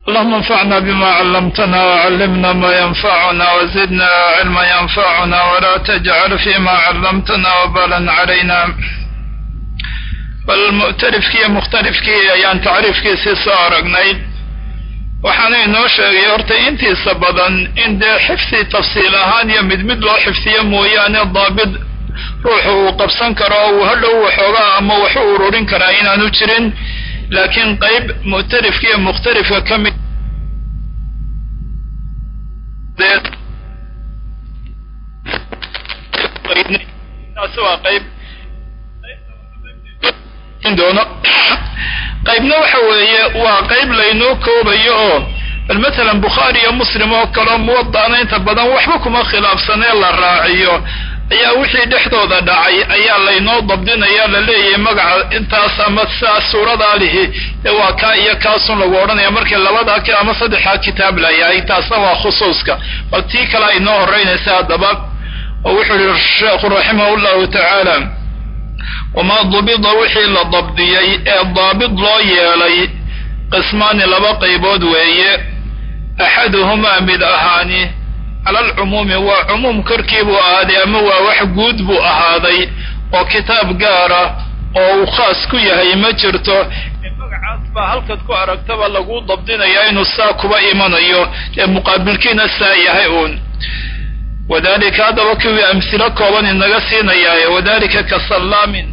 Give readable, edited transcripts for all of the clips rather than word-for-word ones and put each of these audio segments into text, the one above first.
اللهم انفعنا بما علمتنا وعلمنا ما ينفعنا وزدنا علما ينفعنا ولا تجعل فيما علمتنا وبالا علينا. فالمؤترفكي مختلفكي يعني تعريفكي سيسا أرقناي waxaana inoo sheegay horta intiisa badan in dee xifdi tafsiilahaan iyo mid loo xifdiyo mooyaane daabid ruuxu uu qabsan karo uu hadhow waxoogaa ama wax u ururin karaa inaanu jirin, laakiin qayb mu'tarifka iyo mukhtalifka ka mid waa qayb doono qaybna waxa weeye waa qayb laynoo koobayo oo bal matalan bukhaari iyo muslim oo kale muwaddaana inta badan waxba kuma khilaafsanee la raaciyo ayaa wixii dhexdooda dhacay ayaa laynoo dabdinaya la leeyahay magaca intaas ama saa suuradaa lihi waa kaa iyo kaasun lagu odhanaya markii labadaa ama saddexdaa kitaab layahay, taasna waa khusuuska. bal tii kale ay noo horeynaysa haddaba oo wuxuu yihi sheekhu raximahullahu tacaala wamaa dubida wixii la dabdiyey ee daabid loo yeelay qismaani laba qaybood weeye. axaduhumaa mid ahaani cala alcumuumi waa cumuum korkii buu ahaaday ama waa wax guud buu ahaaday oo kitaab gaara oo uu khaas ku yahay ma jirto, magacaas baa halkaad ku aragtaba lagu dabdinaya inuu saa kuba imanayo ee muqaabilkiina saa yahay uun. wadalika haddaba kuwii amhilo kooban inaga siinayaaye wadalika ka sallaamin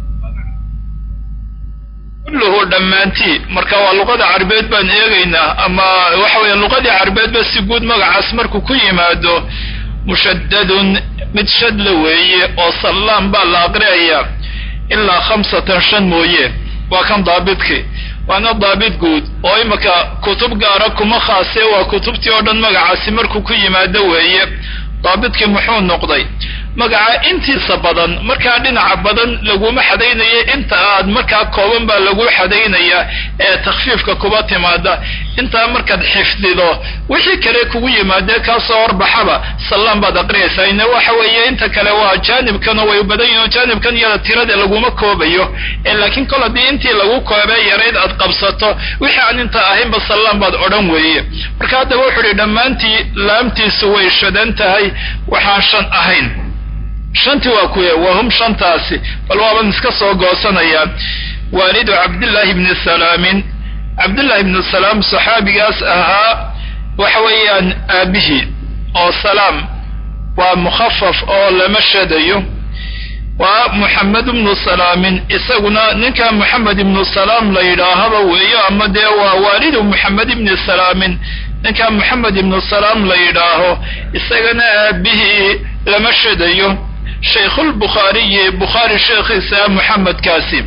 kulluhu dhammaantii. marka waa luqada carbeed baan eegaynaa ama waxa weeye luqadii carbeedba si guud magacaas markuu ku yimaado mushaddadun mid shadla weeye oo sallaam baa la aqriyayaa ilaa 5 mooye. waa kan daabidkii waana daabid guud oo imaka kutub gaara kuma khaasee waa kutubtii oo dhan magacaasi markuu ku yimaado weeye. daabidkii muxuu noqday magaca intiisa badan markaa dhinaca badan laguma xadaynaya, inta aad markaa kooban baa lagu xadaynaya ee takhfiifka kuba timaada. intaa markaad xifdido wixii kale kugu yimaadee kaasoo horbaxaba sallaan baad aqriyaysaa. ina waxa weeye inta kale waa jaanibkan way badan yihiin, jaanibkan iyada tirada laguma koobayo laakiin kol haddii intii lagu koobay yarayd aad qabsato wixii aan inta ahaynba sallaan baad odhan weeye. marka haddaba wuxuu ihi dhammaantii laamtiisu way shadan tahay waxaan shan ahayn. shantii waa kuwe wahum shantaasi bal waaban iska soo goosanayaa. waalidu cabdillahi bni salaamin, cabdillahi ibnu salaam saxaabigaas ahaa waxa weeyaan aabihii oo salaam waa mukhafaf oo lama shadayo. waa muxamed ibnu salaamin isaguna ninka muxamed ibnu salaam la yidhaahaba weeyo ama dee waa waalidu muxamed ibni salaamin ninka muxamed ibnu salaam la yidhaaho isagana aabihii lama shadayo. shaykhulbukhaariyi bukhaari sheekhiisa muxamedkaasi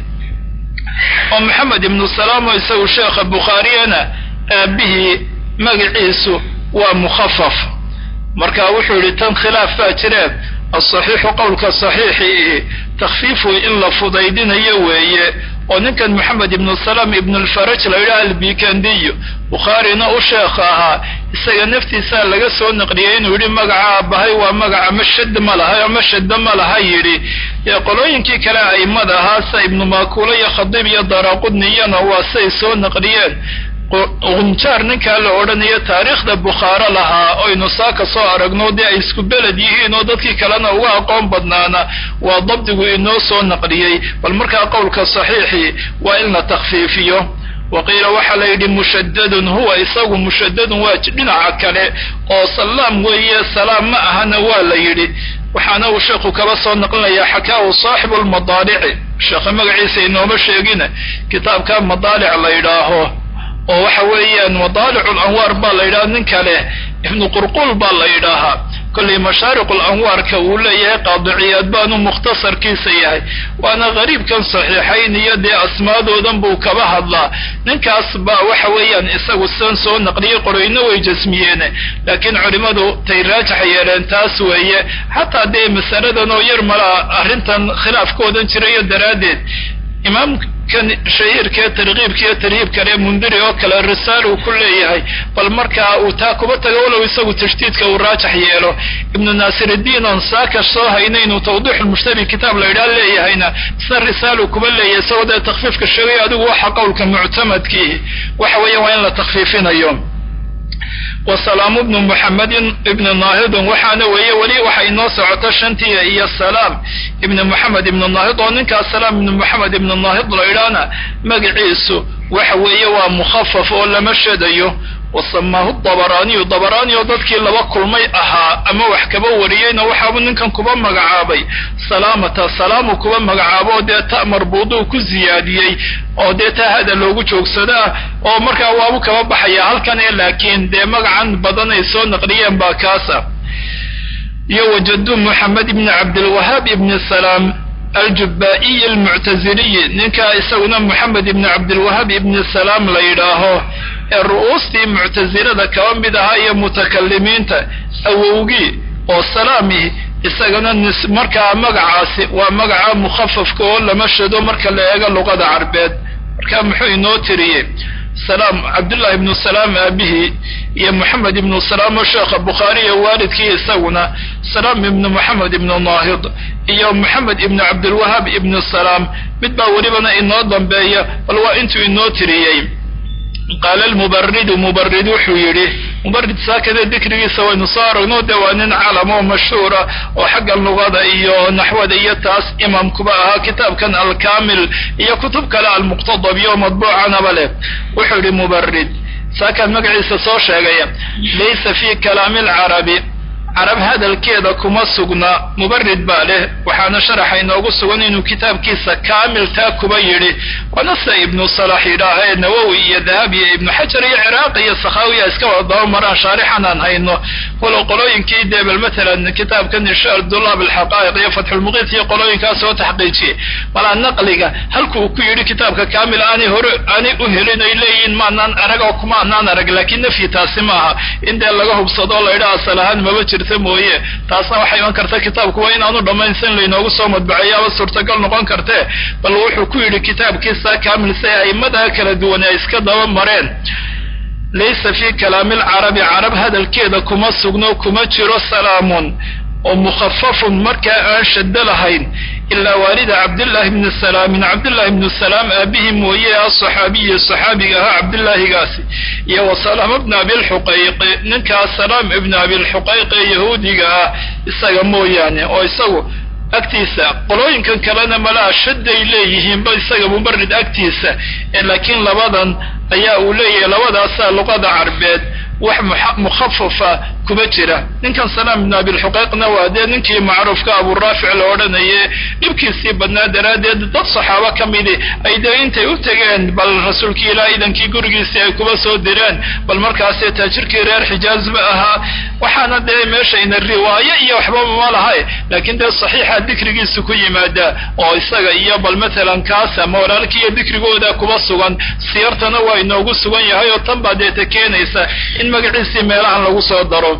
oo muxamed ibnu salaam oo isagu sheekha bukhaariyana aabihii magaciisu waa mukhafaf. marka wuxuu yidhi tan khilaaf baa jireen asaxiixu qowlka saxiixii takhfiifu in la fudaydinayo weeye oo ninkan moxamed ibnu salaam ibnu alfaraj la yidhaha albikandiyo bukhaarina u sheekha ahaa isaga naftiisaa laga soo naqliyey inuu yidhi magaca aabbahay waa magaca mashad ma laha ama shadda ma laha yidhi. qolooyinkii kale a'immada ahaa sa ibnu makuula iyo khadiib iyo daraqudniyana waa say soo naqliyeen. qunjaar ninkaa la odhanayo taariikhda bukhaaro lahaa oynu saa ka soo aragno dee ay isku beled yihiin oo dadkii kalena uga aqoon badnaana waa dabdigu inoo soo naqliyey. bal markaa qowlka saxiixii waa in la takhfiifiyo. waqiila waxaa la yidhi mushaddadun huwa isagu mushaddadun waa dhinaca kale oo salaam weeye salaam ma ahana waa la yidhi. waxaana uu sheekhu kaba soo naqlinayaa xakaahu saaxibu lmadaalici, sheekha magaciisa inooma sheegina kitaabka madaalic la yidhaaho oo waxa weeyaan madaalicu lanwaar baa la yidhaha nin kale ibnu qurqul baa la yidhaahaa. kollay mashaariqu lanwaarka uu leeyahay qaadiciyaad baanu mukhtasarkiisa yahay waana qariibkan saxiixayn iyo dee asmaadoodan buu kaba hadlaa. ninkaas baa waxa weeyaan isagu san soo naqliyey qorayno way jasmiyeen laakiin culimmadu tay raajax yeeleen taas weeye. xataa dee masaladan oo yar malaa arrintan khilaafkoodan jirayo daraaddeed imaam كان شهير كي ترغيب كي ترهيب كان مندري وكلا الرسالة وكل يهي بل مركا وتاكبتا ولو يسوي تشتيت كوراجح يالو ابن ناصر الدين انساك الصوها إنين وتوضيح المشتري الكتاب ليرال لي هينا سر رسالة كبل لي يسوي ده تخفيف كالشريعة دو وحا قولك معتمد كيه وحوية وين لا تخفيفين اليوم وسلام ابن محمد ابن الناهض وحانا ولي وحي ناصر عطشنتي إيا السلام ابن محمد ابن الناهض وننك السلام ابن محمد ابن الناهض لإيرانا مقعيسو وحوية ومخفف ولا مشهد أيوه وصماه الضبراني وضدك لبا كلمي أها أما وحكبا وريين وحابو ننكن كبا مقعابي سلام كبا مقعابو ديتا مربوطو كزياديي او ديتا هذا لوغو جوكسدا او مركا وابو كبا بحيا هالكان لكن دي مقعان بدن يسو نقريا باكاسا يوجد محمد بن عبد الوهاب بن السلام الجبائي المعتزلي نكا يسونا محمد بن عبد الوهاب بن السلام ليراهو الرؤوس دي معتزلة كوان بدها هي متكلمين أووغي والسلامي إساقنا مركا مقعاسي ومقعا مخفف كون لمشهدو مركا لأيقا لغة عربيد مركا محوي نوتري سلام عبد الله بن السلام أبيه يا محمد بن السلام والشيخ البخاري والد كي يسونا سلام بن محمد بن الناهض يا محمد بن عبد الوهاب بن السلام متبا وربنا إنو ضمبايا والوا انتو إنو تريين قال المبرد حويره مبرد ساكن ذكري سوى نصار نود وان علمه مشهورة وحق اللغة إيو نحو ديتاس إمام كباها كتاب كان الكامل إيو كتب كلا المقتضى بيو مطبوع عنا بله وحوري مبرد ساكن مقعيس صوشا ليس في كلام العربي عرب هذا الكيدة كما سقنا مبرد باله وحانا شرحينا وقصوان إنه كتاب كيسا كامل تاكو بيري ونسى ابن صلاح إلهي النووي ذهبي ابن حجر عراقي السخاوي اسكوا الضوء مرة شارحنا هينو ولو قلوين كيدة مثلا كتاب كان الشعر الدولة بالحقائق يفتح المغيث يقولون كاسو تحقيقي ولا نقلق هل كيري كتابك كامل أني أهلين إليين ما نان أرق وكما نان أرق لكن في تاسمها إن دي اللغة بصدول إلى أصلهان مبجر mooye taasna waxay iman kartaa kitaabku waa inaanu dhamaysan leeyno soo madbaciyaa suurtagal noqon kartee bal wuxuu ku yiri kitaabkiisa kaamil say imada kala duwan ay iska daba mareen laysa fi kalaam al-arab arab hada al-keeda kuma sugno kuma jiro salaamun ومخفف مركا أنشد لهين إلا والد عبد الله بن السلام من عبد الله بن السلام أبيهم ويا الصحابي عبد الله قاسي يا وسلام ابن أبي الحقيق ننكا السلام ابن أبي الحقيق يهودي إساقمو يعني أو إساقو أكتيسا قلوا إن كان كلانا ملا شد إليهم بيساق مبرد أكتيسا لكن لبدا أيا أولي لبدا أسا لغة عربيد وح مخففة كبترة إن كان سلام بن أبي الحقيق نوادين إنك معروف كأبو الرافع الأورانية يبكي سيبنا درادة ضد الصحابة كميدي أيضا أنت يبتغين بل الرسول كيلا إذا كي قرقي سيكوبا سودران بل مركز تاجر كرير حجاز بأها وحانا دي ماشي إن الرواية إيا وحباب مالهاي لكن دي الصحيحة الذكر جيسو كي مادا أو إساقا إيا بل مثلا كاسا مورالك إيا الذكر قودا كوبا سوغان سيارتنا وإنو سوغان يهايو طنبا ديتا كينيسا إن مقعيسي ميلاhan lagu soo daro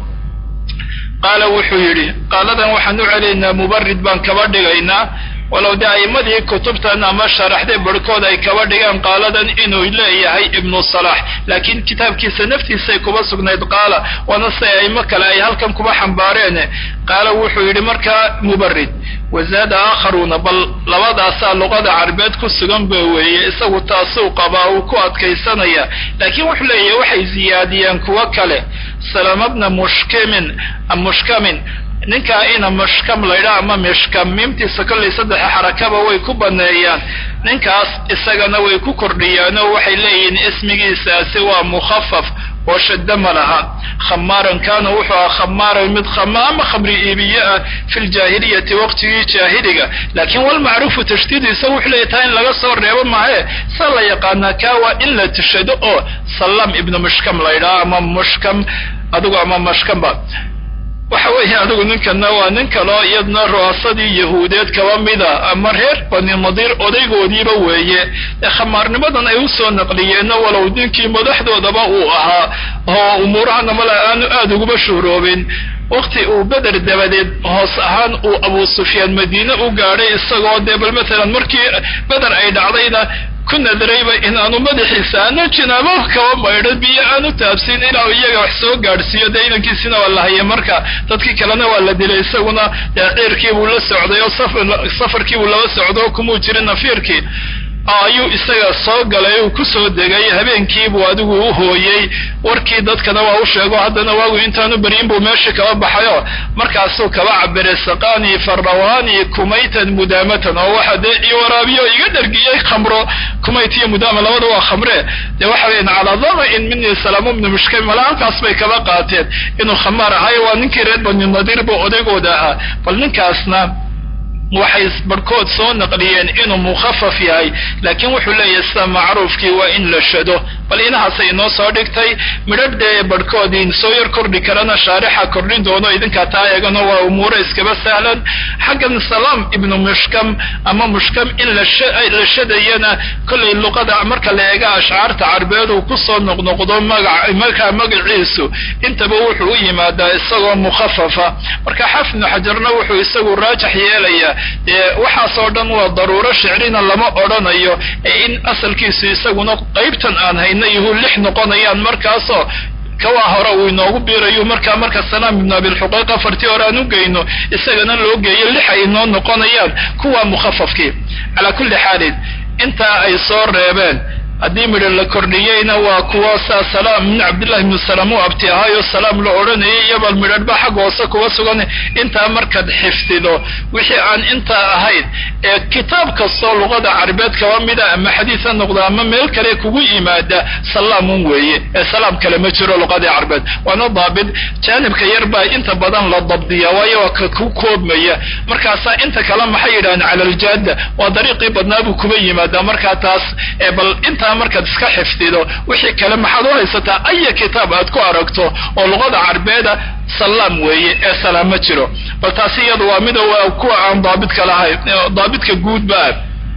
قال وحيري قال ذا وحنو علينا مبرد بان كبردغينا ولو دائمدي كتبتنا ما شرحت بركود اي كبردغان قال ذا انه الهي ابن الصلاح لكن كتاب كيس نفتي سيكوبا سغنيد قال ونسى اي مكلا اي هلكم كوبا حنبارين قال وحيري مركا مبرد وزاد آخرون بل لوضع سا لغة عربيت كسغن بوي اساو تاسو قباو كو ادكيسانيا لكن وحليه وحي زياديان كوكله سلام ابن مشكم ninka ina mashkam layra ama mashkam mimti sakal saddex xarakaba way ku baneeyaan ninkaas isagana way ku kordhiyaan oo waxay leeyihiin ismigiisa si waa mukhaffaf oo shadda malaha khamaran kana wuxuu khamaran mid khamaama khamri iibiya fi jahiliyati waqti jahiliga laakiin wal ma'ruf tashdid isagu xleeyahay in laga soo reebo maahe sala yaqaana ka waa in la tashado oo sallam ibn mashkam layra ama mashkam adigu ama mashkamba وحوي هذا نكنا ونكلا يدنا رؤساء يهوديت كوامدا أمر هير بني النضير أديكو ديبا ويه خمرنا بدنا يوصل نقلينا ولو دينكي مدحد ودباؤها هو أمورها نملا أن أدوك بشهروبين وقتي وبدر الدباديد هاصحان وأبو سفيان مدينة وقاري السقوط دبل مثلا مركي بدر أيد علينا ku nadrayba in aanu madaxiisa aanu jinaabo kaba maydho biyo aanu taabsin ilaa iyaga wax soo gaadhsiiyo dee inankiisina waa la hayay marka dadkii kalena waa la dilay isaguna dee ciirkiibuu la socday oo safarkiibuu laba socdo kumuu jirin nafiirkii ayuu isaga soo galay uu ku soo degay habeenkiibuu adigu u hooyey warkii dadkana waa u sheego haddana waagu intaanu beryin buu meesha kaba baxayo markaasuu kaba cabiray saqaanii farrawaanii kumaytan mudaamatan oo waxa dee ii waraabiyo iga dhargiyey khamro kumayt iyo mudaama labada waa khamre dee waxa weeyaan calaa damain minii salaamu bnu mushkam mala halkaas bay kaba qaateen inuu khamaar ahayo waa ninkii reer bani nadiir buu odaygooda ahaa bal ninkaasna waxay barkood soo naqliyeen inuu mukhafaf yahay laakiin wuxuu leeyahay sida macruufkii waa in la shado bal inahaasay inoo soo dhigtay midhadhee barhkoodii soo yar kordhi karana shaarixa kordhin doono idinkaa taa eegano waa umuuro iskaba sahlan xaggan salaam ibnu mushkam ama mushkam in la shadayana kollay luqada marka la eega ashcaarta carbeed uu kusoo noqnoqdo markaa magaciisu intaba wuxuu u yimaadaa isagoo mukhafafa marka xaafid ibnu xajarna wuxuu isagu raajax yeelayaa waxaasoo dhan waa daruuro shicrina lama odhanayo in asalkiisu isaguna qaybtan aan hayna ihu 6 noqonayaan markaasoo kawaa hore uu inoogu biirayo marka salaam ibn abilxuqayq afartii hore aan u geyno isagana loo geeyo 6 ay inoo noqonayaan kuwa mukhafafkii calaa kulli xaalin intaa ay soo reebeen haddii midho la kordhiyeyna waa kuwa saa salaam min cabdillahi ibnu salaam u abti ahaayo salaam la odhanayay iyobal midhadhba xag hoose kuwa sugan intaa markaad xifdido wixii aan intaa ahayn ee kitaab kastoo luqada carabeed kaba mida ama xadiis ha noqda ama meel kale kugu yimaada salaamun weeye ee salaam kale ma jiro luqadii carabeed waana daabid jaanibka yar baa inta badan la dabdiya waayo waa ka ku koobmaya markaasaa inta kale maxay yidhahaan cala aljaada waa dariiqii badnaa buu kuba yimaada markaa taas bal inta markaad iska xifdido wixii kale maxaad u haysataa aya kitaab aad ku aragto oo luqada carabeeda salaam weeye ee salaam ma jiro bal taasi iyadu waa mid kuwa aan daabidka lahayn daabidka guud baa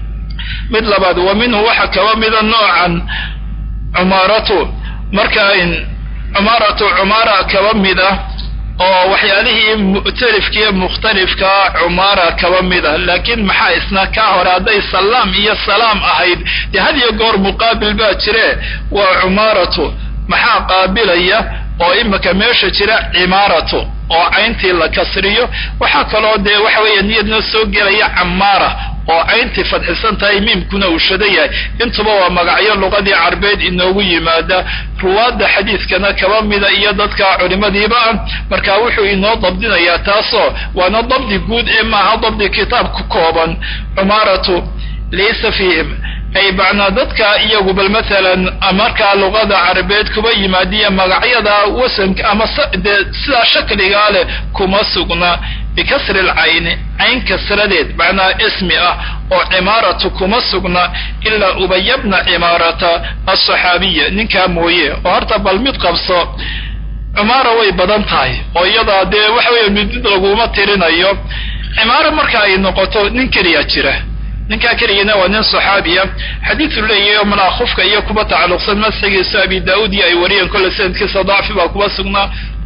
mid labaad waa minhu waxa kaba mida noocan cumaaratu marka in cumaaratu cumaara kaba mida oo waxyaalihii mu'talifkiiyo mukhtalifka cumaara kaba mida laakiin maxaa isna ka hor hadday salaam iyo salaam ahayd dee had iyo goor muqaabil baa jire waa cumaaratu maxaa qaabilaya oo imika meesha jira cimaaratu oo cayntii la kasriyo waxaa kaloo dee waxa weeye niyadna soo gelaya camaara oo cayntii fadxisan tahay miimkuna uu shada yahay intuba waa magacyo luqadii carbeed inoogu yimaada ruwaadda xadiidkana kaba mida iyo dadka culimadiiba ah marka wuxuu inoo dabdinayaa taasoo waana dabdi guud ee maaha dabdi kitaab ku kooban cumaaratu laysa fiihim ay bacnaa dadka iyagu bal maalan markaa luqada carabeed kuba yimaadiya magacyada wasanka ama sidaa shakligaa leh kuma sugna bikasri alcayni cayn kasradeed macnaa ismi ah oo cimaaratu kuma sugna ilaa ubaya bna cimaarata asaxaabiya ninkaa mooye oo horta bal mid qabso cimaara way badan tahay oo iyadaa dee waxa weeye mid laguma tirinayo cimaaro marka ay noqoto nin keliya jira ninkaa keligana waa nin saxaabiya xadiisu leeyahay oo malaa khufka iyo kuba tacalluqsan masxigiisa abi daa'ud iyo ay wariyeen kolle sanadkiisa dacfi baa kuba sugnaa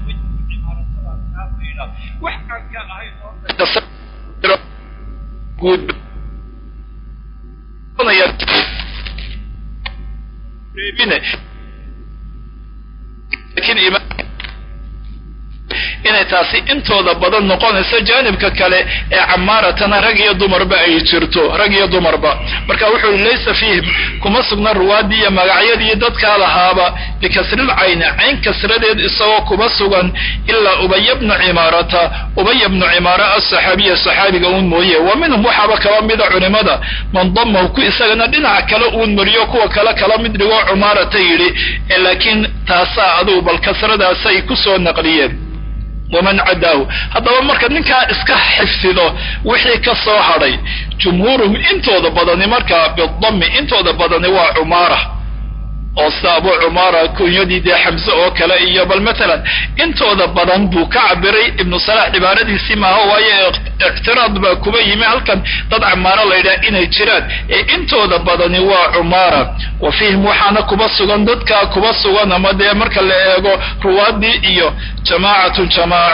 inay taasi intooda badan noqonayso jaanibka kale ee camaaratana rag iyo dumarba ay jirto rag iyo dumarba marka wuxuu laysa fiihim kuma sugna ruwaadii iyo magacyadii dadkaa lahaaba bikasril cayni cayn kasradeed isagoo kuma sugan ilaa ubaya bna cimaarata ubaya bnu cimaara asaxaabiya saxaabiga uun mooye wa minhum waxaaba kaba mida culimada man damahu ku isagana dhinaca kale uun mariyo kuwa kale kala mid dhigoo cumaarata yidhi laakiin taasaa adugu bal kasradaasay kusoo naqliyeen waman cadaahu haddaba marka ninkaa iska xifdido wixii ka soo hadhay jumhuuruhum intooda badani markaa bidami intooda badani waa cumaara oo sida abu cumaara kunyadii dee xamse oo kale iyo bal maalan intooda badan buu ka cabiray ibnu salax cibaaradiisii maaha waayo ictiraad baa kuba yimi halkan dad camaaro la yidhaha inay jiraan ee intooda badani waa cumaara wa fiihim waxaana kuba sugan dadkaa kuba sugan ama dee marka la eego ruwaadii iyo jamaacatun jamaaco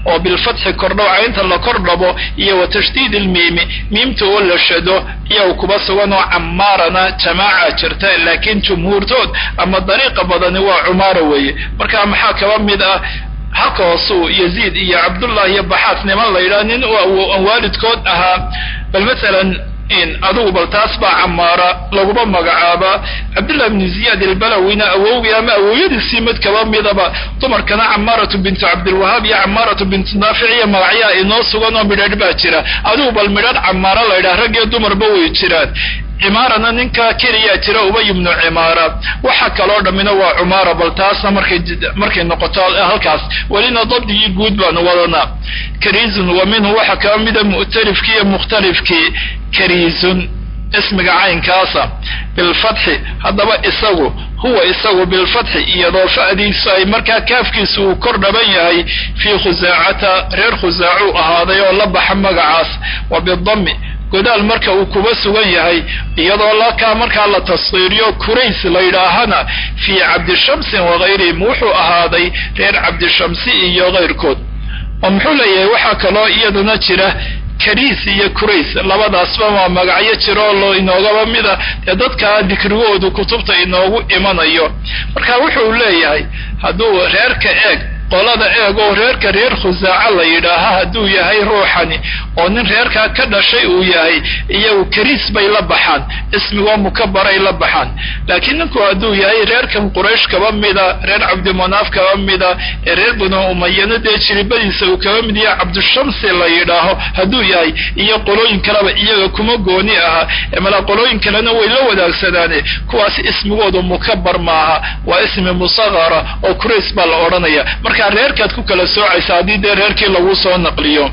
oo bilfatxi kordhow caynta la kordhabo iyo wa tashdiid ilmiimi miimta oo la shado iyo kuba sugan oo camaarana jamaaca jirta laakiin jumhuurtood ama dariiqa badani waa cumaara weeye marka maxaa kaba mid ah halkaasuu yaziid iyo cabdullah iyo baxaas niman la yidhaha nin waalidkood ahaa bal masalan adugu bal taas baa camaara laguma magacaaba cabdullah ibn ziyaad albalawina awowgii ama awowyadiisii mid kaba midaba dumarkana camaaratu bintu cabdilwahaab iyo camaaratu bintu naafic iyo magacyaa inoo sugan oo midhadh baa jira adugu bal midhadh camaara la yidhaha rag iyo dumarba way jiraan cimaarana ninka keliyaa jira ubay ibnu cimaara waxa kaloo dhammina waa cumaara bal taasna markay noqoto halkaas welina dabdigii guud baanu wadanaa kariizun wa minhu waxa kaba mida mu'talifkii iyo mukhtalifkii kariizun ismiga caynkaasa bilfatxi haddaba isagu huwa isagu bilfatxi iyadoo fa'diisu ay markaa kaafkiisu uu kor dhaban yahay fii khusaacata reer khusaacuu ahaaday oo la baxa magacaas wa bidammi godaal marka uu kuba sugan yahay iyadoo lakaa markaa la tasqiiriyo kurays la yidhaahana fii cabdishamsin wagayrihim wuxuu ahaaday reer cabdishamsi iyo kayrkood oo muxuu leeyahay waxaa kaloo iyaduna jira kariis iyo kurays labadaasba waa magacyo jiroo loo inoogaba mida dee dadka dikrigoodu kutubta inoogu imanayo marka wuxuu leeyahay hadduu reerka eeg qolada eeg oo reerka reer khusaaca la yidhaaha hadduu yahay ruuxani oo nin reerkaa ka dhashay uu yahay iyagu kariis bay la baxaan ismigoo mukabaray la baxaan laakiin ninku hadduu yahay reerkan quraysh kaba mida reer cabdimanaaf kaba mida ee reer banu umayana dee jiribadiisa uu kaba mid yahay cabdishamsi la yidhaaho hadduu yahay iyo qolooyin kaleba iyaga kuma gooni aha mala qolooyin kalena way la wadaagsanaane kuwaas ismigoodu mukabar maaha waa ismi musagara oo kurays baa la odhanaya marka reerkaad ku kala soocaysa haddii dee reerkii lagu soo naqliyo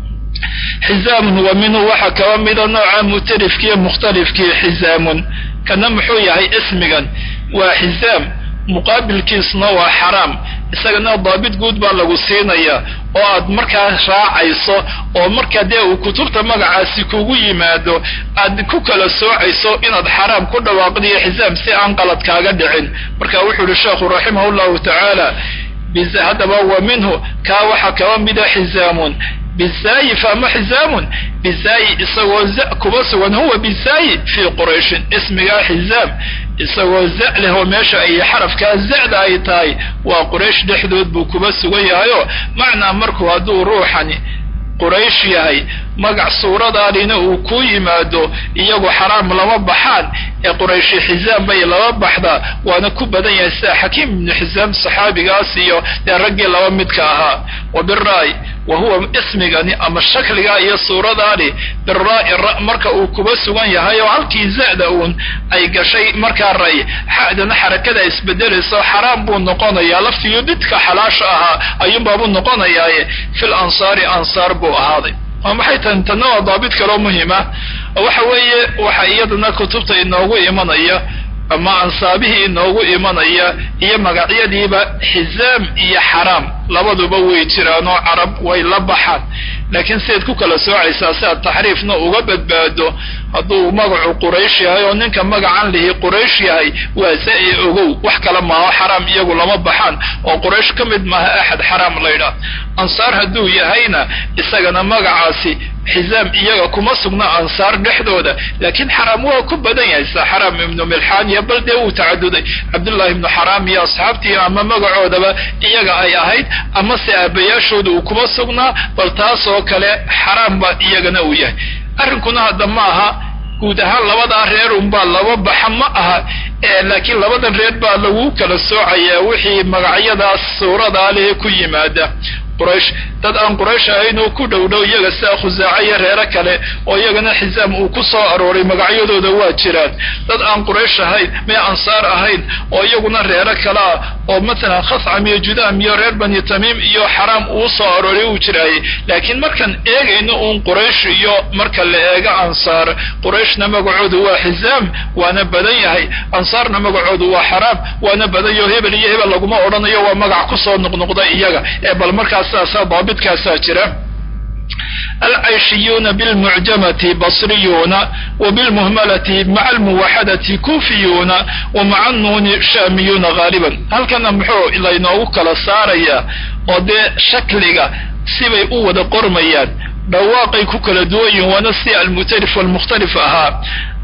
xizaamun wa minhu waxa kaba mida nooca mu'talifkiiyo mukhtalifkii xizaamun kana muxuu yahay ismigan waa xizaam muqaabilkiisna waa xaraam isagana daabit guud baa lagu siinaya oo aad markaa raacayso oo markaa dee uu kutubta magacaasi kugu yimaado aad ku kala soocayso inaad xaraam ku dhawaaqdiyo xizaam si aan qalad kaaga dhicin marka wuxuu yihi sheekhu raximahullahu tacaala haddaba wa minhu kaa waxa kaba mida xizaamun bizaayi faama xizaamun bizaayi isagoo za kuba sugan huwa bizaayi fii qurayshin ismigaa xizaam isagoo za leh oo meesha ay xarafkaa za'da ay tahay waa quraysh dhexdood buu kuba sugan yahayo macnaa markuu hadduu ruuxani quraysh yahay magac suuradaadina uu ku yimaado iyagu xaraam lama baxaan ee qurayshi xizaam bay laba baxdaa waana ku badan yahay sida xakiim ibnu xizaam saxaabigaas iyo dee raggii laba midka ahaa wa biraa'i wa huwa ismigani ama shakligaa iyo suuradaani biraa'i ra marka uu kuba sugan yahay oo halkii za'da uun ay gashay markaa ray xa'dana xarakada isbedelayso xaraam buu noqonayaa laftiyo didka xalaasha ahaa ayuunbaabuu noqonayaaye fil ansaari ansaar buu ahaaday maxay tahay tanna waa daabit kaloo muhima waxa weeye waxa iyadana kutubta inoogu imanaya ama ansaabihii inoogu imanaya iyo magacyadiiba xizaam iyo xaraam labaduba way jiraan oo carab way la baxaan laakiin sidaad ku kala soocaysaa si aad taxriifna uga badbaado hadduu magacu quraysh yahay oo ninka magacan lihi quraysh yahay waa sa-i ogow wax kale maaha xaraam iyagu lama baxaan oo quraysh ka mid maaha axad xaraam laydhaah ansaar hadduu yahayna isagana magacaasi xizaam iyaga kuma sugna ansaar dhexdooda laakiin xaraam waa ku badan yahay sida xaraam ibnu milxaan iyo bal dee uu tacaduday cabdullahi ibnu xaraam iyo asxaabtii ama magacoodaba iyaga ay ahayd ama se aabayaashooda uu kuma sugnaa bal taasoo kale xaraam ba iyagana uu yahay arrinkuna hadda ma aha guud ahaan labadaa reer unbaa laba baxa ma aha laakiin labadan reer baa lagu kala soocayaa wixii magacyadaas suuradaa leh ku yimaada quraysh dad aan quraysh ahayn oo ku dhowdhow iyaga sida khusaaca iyo reero kale oo iyagana xizaam uu ku soo arooray magacyadooda waa jiraan dad aan quraysh ahayn mee ansaar ahayn oo iyaguna reero kale ah oo matalan khascam iyo judaam iyo reer bani tamiim iyo xaraam uu soo arooray uu jiraayay laakiin markaan eegayno uun quraysh iyo marka la eego ansaar qurayshna magacoodu waa xizaam waana badan yahay ansaarna magacoodu waa xaraam waana badan yaho hebel iyo hebel laguma odhanayo waa magac ku soo noqnoqda iyaga ee bal markaas saasaa daabidkaasaa jira العيشيون بالمعجمة بصريون وبالمهملة مع الموحدة كوفيون ومع النون شاميون غالبا هل كان محو إلا ينوك لساريا ودي شكلها sibay u wada qormayaan dhawaaqay ku kala duwan yihiin waana si almutarif walmukhtalif ahaa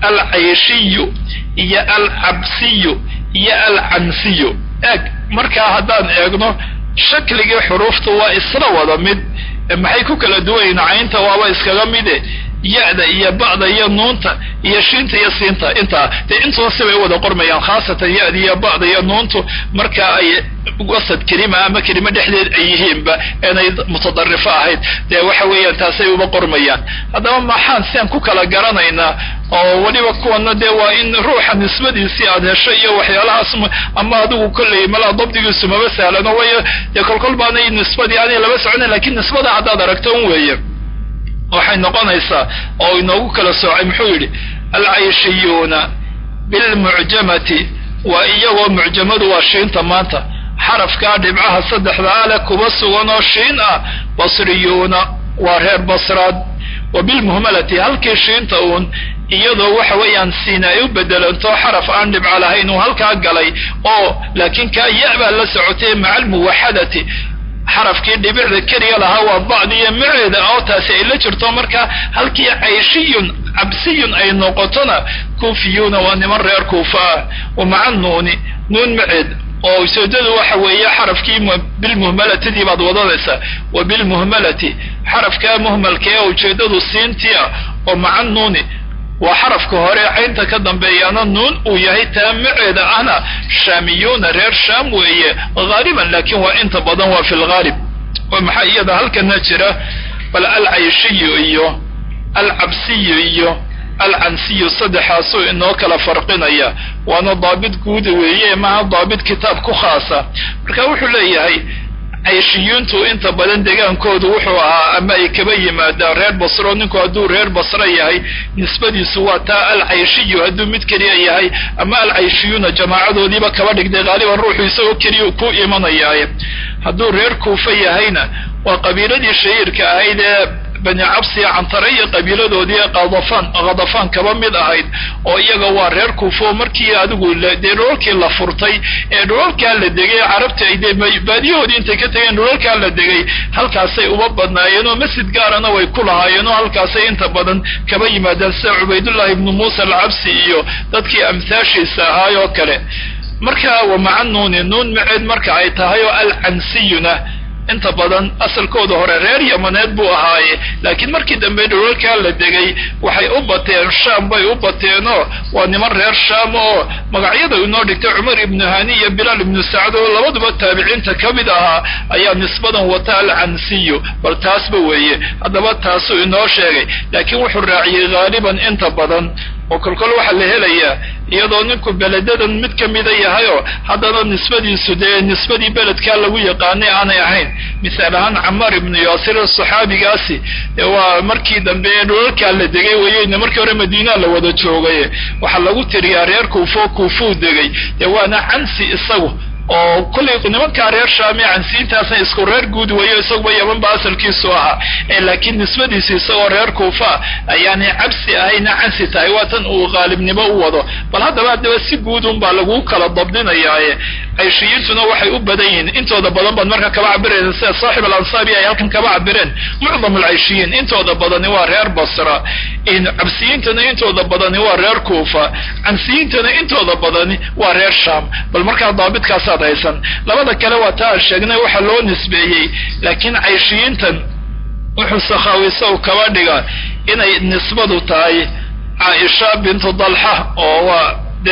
alcayshiyu iyo alcabsiyu iyo alcansiyu eeg markaa haddaan eegno shakligii xuruuftu waa isla wada mid maxay ku kala duwan yihiin caynta waaba iskaga mide ya-da iyo ba'da iyo nuunta iyo shiinta iyo siinta intaa dee intuba sibay u wada qormayaan khaasatan ya-da iyo ba'da iyo nuuntu marka ay wasad kelima ama kelima dhexdeed ay yihiinba inay mutadarifo ahayd dee waxa weeyaan taasay uba qormayaan haddaba maxaan siaan ku kala garanaynaa oo weliba kuwana dee waa in ruuxa nisbadiisii aad hesho iyo waxyaalahaas ama adigu kolley malaa dabdigiisu maba sahlano wayo dee kolkol baanay nisbadii aanay laba soconayn lakin nisbada haddaad aragto un weeye waxay noqonaysaa oo inoogu kala soocay muxuu yidhi alcayshiyuuna bilmucjamati waa iyagoo mucjamadu waa shiinta maanta xarafkaa dhibcaha saddexdaa leh kuba sugan oo shiin ah basriyuuna waa reer basraad wa bilmuhmalati halkii shiinta uun iyadoo waxa weeyaan siina ay u bedelanto xaraf aan dhibca lahayn uu halkaa galay oo laakiin kaa ya-baa la socotay maca almuwaxadati xarafkii dhibicda keliya lahaa waa bacdiyo maceeda oo taasi ay la jirto marka halkii cayshiyun cabsiyun ay noqotona kuufiyuuna waa niman reer kuufa ah wa maca nuuni nuun maceed oo ujeedadu waxa weeye xarafkii bilmuhmalatidii baad wadanaysaa wa bilmuhmalati xarafkaa muhmalka ee ujeedadu siintii ah oo maca nuuni waa xarafka hore caynta ka dambeeyana nuun uu yahay taa maceeda ahna shaamiyuuna reer shaam weeye haaliban laakiin waa inta badan waa fi lghaalib oo maxaa iyada halkana jira bal alcayshiyu iyo alcabsiyu iyo alcansiyu saddexaasuu inoo kala farqinaya waana daabit guud weeye maha daabit kitaab ku khaasa marka wuxuu leeyahay cayshiyuuntu inta badan degaankoodu wuxuu ahaa ama ay kaba yimaadaan reer basro ninku hadduu reer basro yahay nisbadiisu waa taa alcayshiyu hadduu mid keliya yahay ama alcayshiyuuna jamaacadoodiiba kaba dhigday haaliban ruuxu isagoo keliya ku imanayaaye hadduu reer kuufa yahayna waa qabiiladii shahiirka ahayd ee bani cabsiya cantare iyo qabiiladoodii khadafaan kaba mid ahayd oo iyaga waa reer kuufo markii adigu dee dhulalkii la furtay ee dhulalkaa la degay carabta ay dee baadiyahoodii intay ka tegeen dhulalkaa la degay halkaasay uba badnaayeen oo masjid gaarana way ku lahaayeen oo halkaasay inta badan kaba yimaadaan sida cubaydullahi ibnu muusa alcabsi iyo dadkii amhaashiisa ahaay oo kale marka wa maca nuuni nuun maceed marka ay tahay oo alcansiyuna inta badan asalkooda hore reer yamaneed buu ahaaye laakiin markii dambe dhulalkaa la degay waxay u bateen shaam bay u bateenoo waa niman reer shaam oo magacyada inoo dhigtay cumar ibnu hani iyo bilaal ibnu sacd oo labaduba taabiciinta ka mid ahaa ayaa nisbadan wata alcansiyu bal taasba weeye haddaba taasuu inoo sheegay laakiin wuxuu raaciyey haaliban inta badan oo kolkol waxaa la helayaa iyadoo ninku beledadan mid ka mida yahayoo haddana nisbadiisu dee nisbadii beledkaa lagu yaqaanay aanay ahayn misaal ahaan camaar ibnu yaasir saxaabigaasi waa markii dambe dhulalkaa la degay weyeyna markii hore madiina la wada joogay waxaa lagu tiriyaa reer kuufuu degay dee waana cansi isagu oo kullay nimankaa reer shaami cansiintaasna isku reer guud weeyo isaguba yaman ba asalkiisu ahaa laakiin nisbadiisi isagoo reer kuufa ayaanay cabsi ahayna cansi tahay waa tan uu qaalibnimo u wado bal haddaba si guud un baa lagu kala dabdinayaaye cayshiyiintuna waxay u badan yihiin intooda badan baad marka kaba cabiraysa sida saaxib alansaabi ay halkan kaba cabireen mucdam alcayshiyiin intooda badani waa reer basra cabsiyiintana intooda badani waa reer kuufa cansiyiintana intooda badani waa reer shaam bal markaa daabitkaas haysan labada kale waa taa aan sheegnay waxa loo nisbeeyey laakiin cayshiyiintan wuxuu sakhaawiso u kaba dhiga inay nisbadu tahay caaisha bintu dalxa oo waa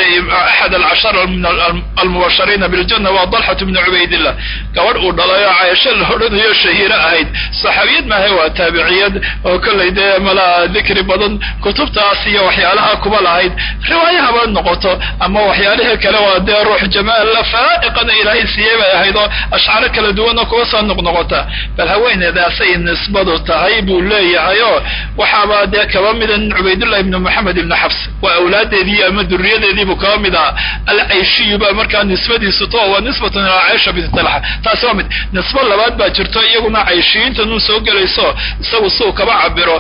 أحد العشر من المبشرين بالجنة وطلحة بن عبيد الله كور ودلايا عائشة الهرد هي شهيرة أهيد صحابيات ما هو تابعيات وكل إذا ملا ذكر بدن كتب تاسية وحيالها كبال أهيد رواية بان نقطة أما وحيالها كلوا دي روح جمال فائقا إلهي سيابة أهيد أشعر كالدوانا كوسا نقطة بل هوين إذا سي نسبة تهيب الله هيو وحابا دي كوامدا عبيد الله بن محمد بن حفص وأولاده دي أمد الرياضة بكامدة العيشي بقى مركان نسبة سطوة ونسبة إلى عائشة بنت طلحة تاسوامد نسبة لبعض باجرتو يقولنا عيشيين تنو سوق ليسو سو كبا عبرو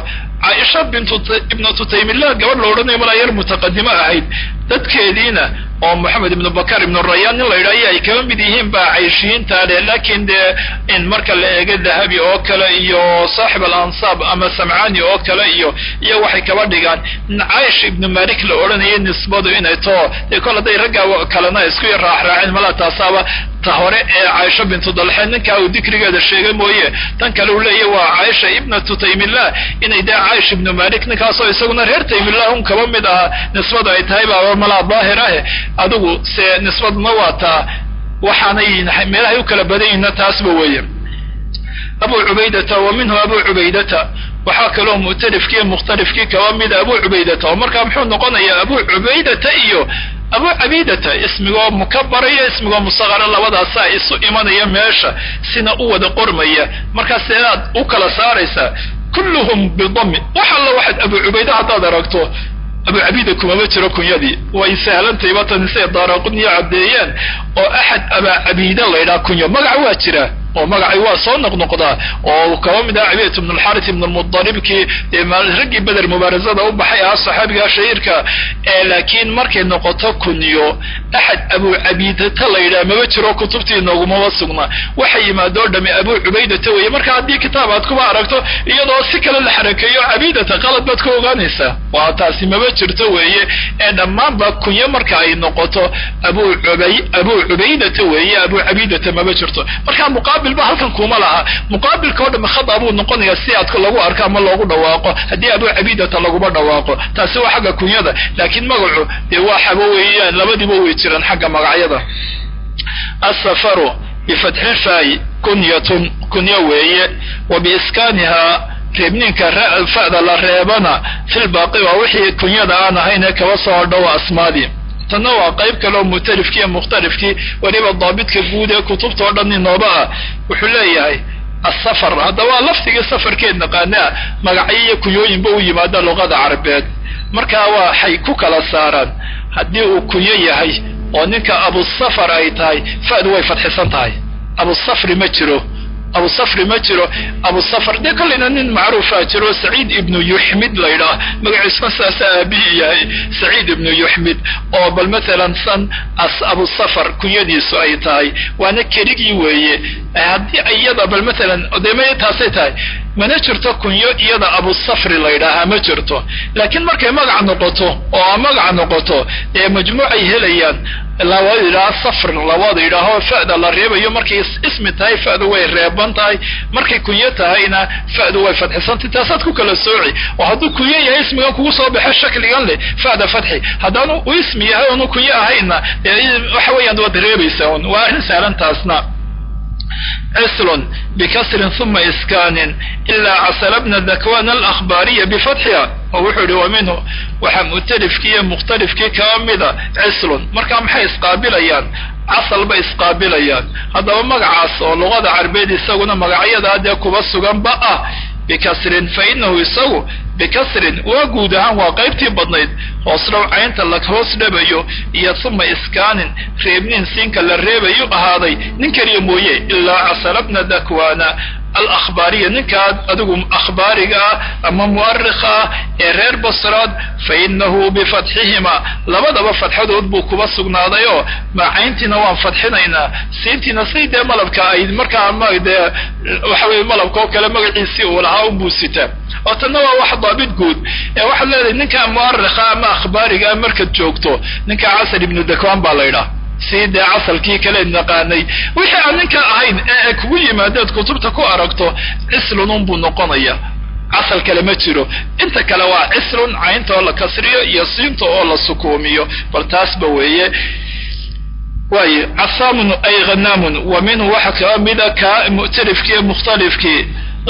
caaisha ibnatu taymillah gabadh la odhanayo malaa yar mutaqadimo ahayd dadkeediina oo moxamed ibnu bakar ibnu rayaan nin la yidhahyo ay kaba mid yihiin baa cayshiyiinta leh laakiin dee in marka la eego dahabi oo kale iyo saaxib alansaab ama samcaani oo kale iyo waxay kaba dhigaan caaisha ibnu malik la odhanayay nisbadu inay too dee kol hadday ragga kalena isku yar raaxraaceen malaa taasaaba ta hore ee caaisha bintu dalxeen ninkaa uu dikrigeeda sheegay mooye tan kale uu leeyahy waa caaisha ibnatu taymillah inay dee caaisha ibnu malik ninkaasoo isaguna reer taymillah un kaba mid ahaa nisbadu ay tahay baaba malaa daahir ah adigu se nisbaduna waa taa waxaanay meelahay u kala badan yihiinna taasba weeye abu cubaydata wa minhu abu cubaydata waxaa kaloo mu'talifkii mukhtalifkii kaba mida abu cubaydata oo markaa muxuu noqonayaa abu cubaydata iyo abu cabidata ismigoo mukabara iyo ismigoo musaqara labadaasaa isu imanaya meesha sina u wada qormaya markaas inaad u kala saaraysaa kulluhum bidami wax alla waxaad abu cubayda haddaad aragto abu cabida kumama jiro kunyadii way sahlantayba tan say daaraquniyo caddeeyeen oo axad abaa cabida la yidhaha kunyo magaca waa jira oo magacay waa soo noqnoqdaa oo kaba mid ah cabidatu ibn alxaaris ibn almudalibkii raggii beder mubaarazada u baxay ahaa saxaabiga shahiirka laakiin markay noqoto kunyo axad abu cabidata la yidhaha maba jiro kutubtii noogumaba sugna waxa yimaadoo dhami abu cubaydata weeye marka haddii kitaab aad kuba aragto iyadoo si kale la xarakeeyo cabidata qalad baad ka ogaanaysaa waa taasi maba jirto weeye dhammaanba kunyo marka ay noqoto abu cubaydata weeye abu cabidata maba jirto marka muqaabil ba halkan kuma laha muqaabilka oo dhan khada buu noqonayaa si aad lagu arko ama loogu dhawaaqo haddii abu cabidata laguma dhawaaqo taasi waa xagga kunyada laakiin magacu dee waa xabo weeyaan labadiiba way jiraan xagga magacyada asafaru bifatxi faa'i kunyatun kunyo weeye wa biiskaaniha reebninka fa'da la reebana fil baaqi waa wixii kunyada aan ahayn ee kaba soo dhow asmaadii tanna waa qayb kale oo mu'talifkii iyo mukhtalifkii weliba daabidka guud ee kutubta oo dhan inooba ah wuxuu leeyahay asafar haddaba laftigii safarkeed naqaanaa magacyo iyo kunyooyinba u yimaada luqada carabeed markaa waxay ku kala saaraan haddii uu kunyo yahay oo ninka abusafar ay tahay fa'du way fadxisan tahay abusafri ma jiro abu safar dee kolleyna nin macruufaa jiro saciid ibnu yuxmid la yidhaah magaciisna saasa aabihii yahay saciid ibnu yuxmid oo bal matalan san abu safar kunyadiisu ay tahay waana keligii weeye haddii iyada bal matalan odeemaya taasay tahay mana jirto kunyo iyada abu safri la yidhaahaa ma jirto laakiin markay magac noqoto ee majmuucay helayaan labada yidhaha safr labada yidhaaho fa'da la reebayo markay ismi tahay fa'du way reeban tahay markay kunyo tahayna fa'du way fadxisantay taasaad ku kala sooci oo hadduu kunyo yahay ismigan kugu soo baxo shakligan leh fa'da fadxi haddaanu u ismi yahay oonu kunyo ahayna waxa weeyaan waad reebaysaa un waa arrin sahlan taasna عسل بكسر ثم إسكان إلا عسل ابن ذكوان الأخبارية بفتحها ووحد ومنه وحمتلف كي مختلف كي كامدة عسل مركم حيث قابليان عسل بيس قابليان هذا مقعص ولغة عربية يسوون مقعية هذا كبس بقى بكسر فإنه يسوي بكسر وجودها وقيبتي بدنيد وصلوا عينت لك هوس ربيو ثم إسكان ريبنين سينك للربيو هذا ننكر يمويه إلا عسلبنا دكوانا الأخبارية نكاد أدوم أخبارية أما مؤرخة إرير بصراد فإنه بفتحهما لبدا بفتح دودبوك بسقنا ديو ما عينتنا وان فتحنا سينتنا سيدة ملبكا أيد مركا مايدة وحوي ملبكا وكلا مغعيسي والعاوم بوسيتا وتنوى واحد ضابط قود واحد لذي نكا مؤرخة أما أخبارية مركز جوكتو نكا عسل ابن دكوان بالايرا سيدة عسل كي كلا نقاني وحي عنك أهين كوي مادات كتبتا كو أرقتو عسل ننبو نقانيا عسل كلمة جيرو انت كلاوا عسل عينتا ولا كسرية يصيمتا ولا سكوميو فالتاس بوية واي عصام أي غنام ومنه وحكا مدى كمؤتلف كي مختلف كي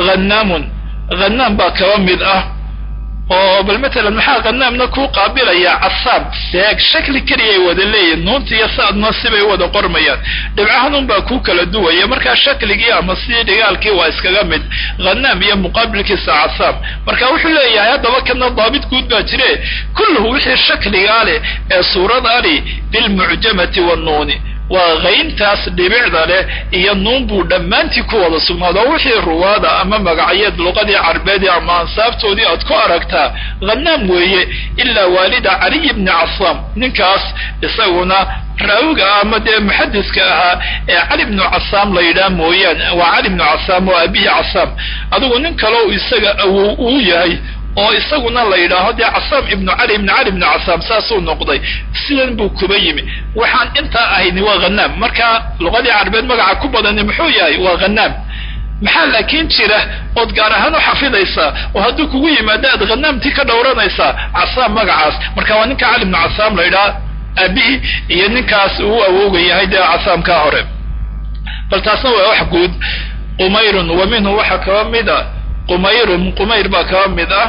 غنام با كوامد oo bal mesela maxaa qanaamna ku qaabilaya asab deeg shakli kaliya wada leeyahay noonta iyo saadna sibay wada qormayaan dhibcahan baa ku kala duwaya marka shakligii ama si dhigaalkii waa iskaga mid qanaam iyo muqaabilkiisa asab marka wuxuu leeyahay hadaba kana daabit guud baa jire kullu wixii shakliga leh ee suurada ali bil mu'jamati wan nuuni وغينتاس دبعدا له iyo nuun buu dhamaantii ku wada sugnaado wixii ruwaada ama magacyada luqadii carbeed ama ansaabtoodii aad ku aragtaa Ghannam weeye illa walida Ali ibn Assam ninkaas isaguna raawiga ama de muhaddiska ahaa ee Ali ibn Assam la yiraahdo mooyaan waa Ali ibn Assam oo abihi Assam adigu nin kale oo isaga uu yahay oo isaguna la yiraahdo Assam ibn Ali ibn Assam saasoo noqday sidan buu kuba yimi waxaan inta ahayni waa Ghannam marka luqadii carbeed magaca ku badan muxuu yahay waa Ghannam maxaa laakiin jira oo gaar ahaan u xafidaysa oo hadduu kugu yimaado aad Ghannamti ka dhowranaysa Assam magacaas marka waa ninka Ali ibn Assam la yiraahdo abihi iyo ninkaas uu awooga yahay Assam ka hore bal taasna waa wax guud Qumayr wa minhu waxa ka mid ah Qumayr ba ka mid ah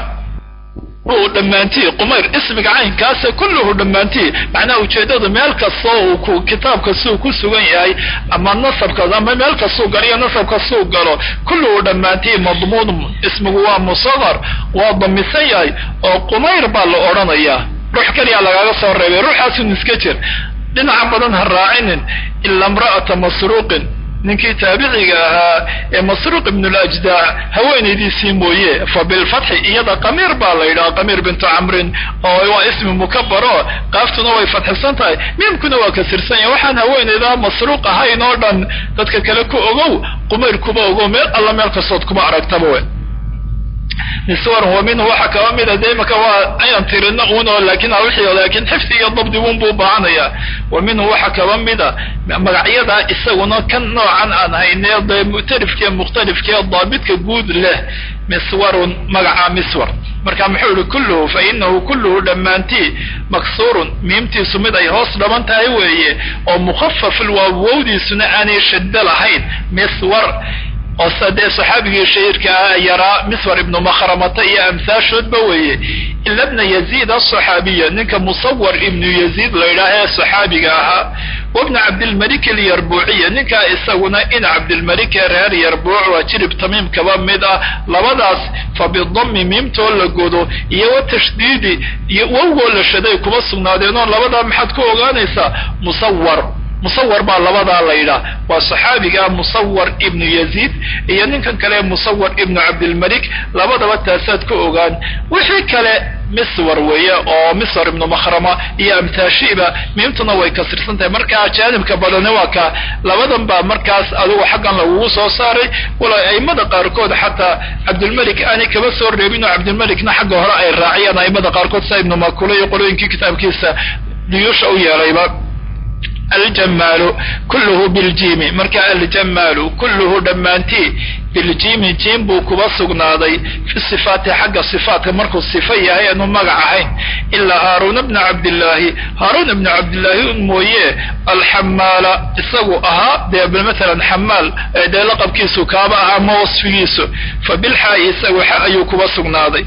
ودمانتي قمير اسمك عين كاسة كله دمانتي معناه وجدده مالك الصو وكتاب كسو كسوغن ياي اما النصب كذا ما مالك الصو قريه نصب كسو قالوا كله دمانتي مضمون اسمه هو مصغر وضم سياي وقمير بالو اورانيا روح كليا لغا سو ريبي روحاس نسكجر دنا بدن هراعين الا امراه مسروق ninkii taabiciga ahaa ee Masruq ibn al-Ajda' haweenaydiisii mooye fa bil fath iyada qamir baa la yiraahdaa qamir bint Amr oo waa ismi mukabbaro qaaftuna way fathsan tahay mimkuna waa kasirsan yahay waxaan haweenayda Masruq ahayn oo dhan dadka kale ku ogow Qumayr kuba ogow meel alla meel ka soo kuma aragtaba نسوار ومنه وحكى ومن دائما أيضا ترنا أونه لكن حفظي الضبط ومبو بعنايا ومنه وحكى ومن مقعيدا إساقنا كان نوعا عن هيني مختلف كي الضابط كجود له مسور مقع مسور مركا محول كله فإنه كله لما انتي مكسور ميمتي سمد أي هوس لما انت هيوهي أو مخفف الوودي سنعاني شد لحين مسور وصدق صحابي الشهير يرى مسور ابن مخرمة يا أمثال شد بويه إلا ابن يزيد الصحابي إنك مصور ابن يزيد لإله الصحابي وابن عبد الملك اليربوعي إنك إساونا إن عبد الملك يربوع وجرب تميم كباب مدى لبداس فبالضم ميمتو لقودو يو التشديد يوغو لشدي كبصنا دينون لبدا محدكو غانيسا مصور با لبدا ليلى وصحابي مصور ابن يزيد يعني كان كلام مصور ابن عبد الملك لبدا وتاسات كوغان وحي كلام مسور ويا او مصر ابن مخرمه يا امتاشيبه ميمتنا way kasirsantahay marka jaanibka badana waa ka labadan ba markaas adigu xaqan lagu soo saaray wala aymada qaarkood xataa Abdul Malik ani kaba soo reebino Abdul Malikna xaq hore ay raaciyaan aymada qaarkood saybna ma kulay qolooyinkii kitaabkiisa diyush oo yeelayba الجمال كله بالجيم مركا الجمال كله دمانتي بالجيم جيم بو كبا سغناداي في الصفات حق الصفات مركو الصفيه هي انه مغعين الا هارون بن عبد الله مويه الحمال اسو ده مثلا حمال ده لقب كيسو كابا ما وصفيسو فبالحاء يسو ايو كبا سغناداي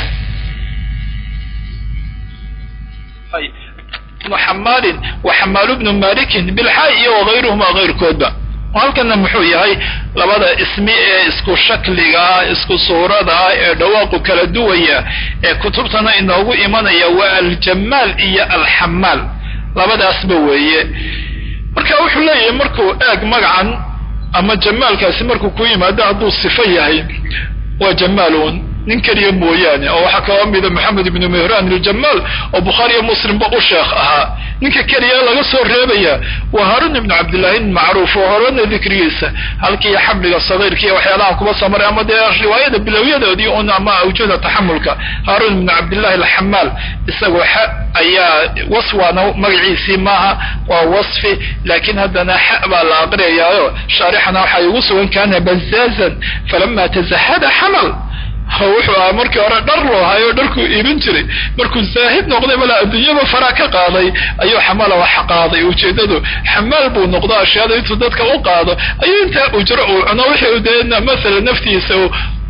محمد وحمال بن مالك بالحاء وغيرهما غير كودبا halkana muxuu yahay labada ismi ee isku shakliga isku suurada ee dhawaaqo kala duwaya ee kutubtana inoogu imanaya waa al-jamal iyo al-hammal labadaasba weeye marka wuxuu leeyahay markuu eeg magacan ama jamaalkaasi markuu ku yimaado haduu sifo yahay waa jamaalun ننكر موياني او حكى امي محمد بن مهران الجمال او بخاري ومسلم بقو شيخ اها ننكر كريا لغا سو ريبيا وهارون بن عبد الله معروف وهارون ذكريسه halkii xamliga sagiirkii waxyaalaha kuba samray ama riwaayada bilawiyadii oo ma awjada taxamulka Harun ibn Abdullah al-Hammal isagoo ayaa waswana magaciisi maaha waa wasfi laakiin hadana xaba la aqriyayo sharixna waxa ugu sugan kana bazazan falamma tazahada hamal wuxuu markii hore dhar loo hayo dharku iibin jiray markuu zaahid noqday bala adduunyada fara ka qaaday ayuu xamala wax qaaday ujeedadu xamal buu noqdaa ashyaada intuu dadka u qaado ayuu inta ujro uu cuno wixii uu deena mesela naftiisa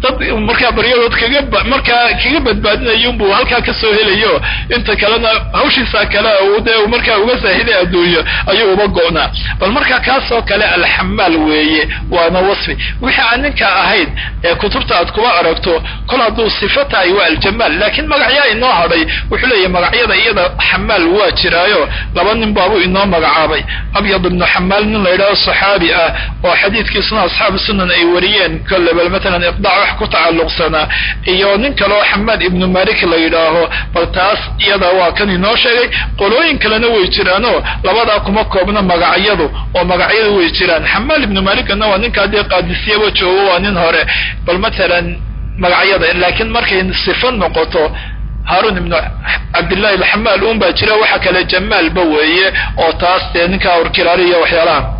dad markaa baryadood kaga badbaadinayo buu halkaa ka soo helayo inta kalena hawshiisa kale uu dee markaa uga saahiday adduunyo ayuu uba go'naa bal markaa kaasoo kale alxamaal weeye waana wasfi wixii aan ninka ahayd ee kutubta aad kuba aragto kol hadduu sifo tahay waa aljamaal laakiin magacyaa inoo hadhay wuxuu leeyahay magacyada iyada xamaal waa jiraayo laba nin baabuu inoo magacaabay abyad ibnu xamaal nin la yidhahdo saxaabi ah oo xadiidkiisuna asxaabu sunan ay wariyeen kolle bal matalan iqdaac wax ku tacalluqsanaa iyo nin kaleo xamaad ibnu malik la yidhaaho bal taas iyada waa kan inoo sheegay qolooyin kalena way jiraanoo labadaa kuma koobna magacyadu oo magacyadu way jiraan xamaal ibnu malikna waa ninka haddii qaadisiyaba joogo waa nin hore bal matalan magacyada laakiin markay sifo noqoto هارون بن عبد الله الحمال باجرا وحكى جمال بويه او تاس نكا وركلاريه وحيالها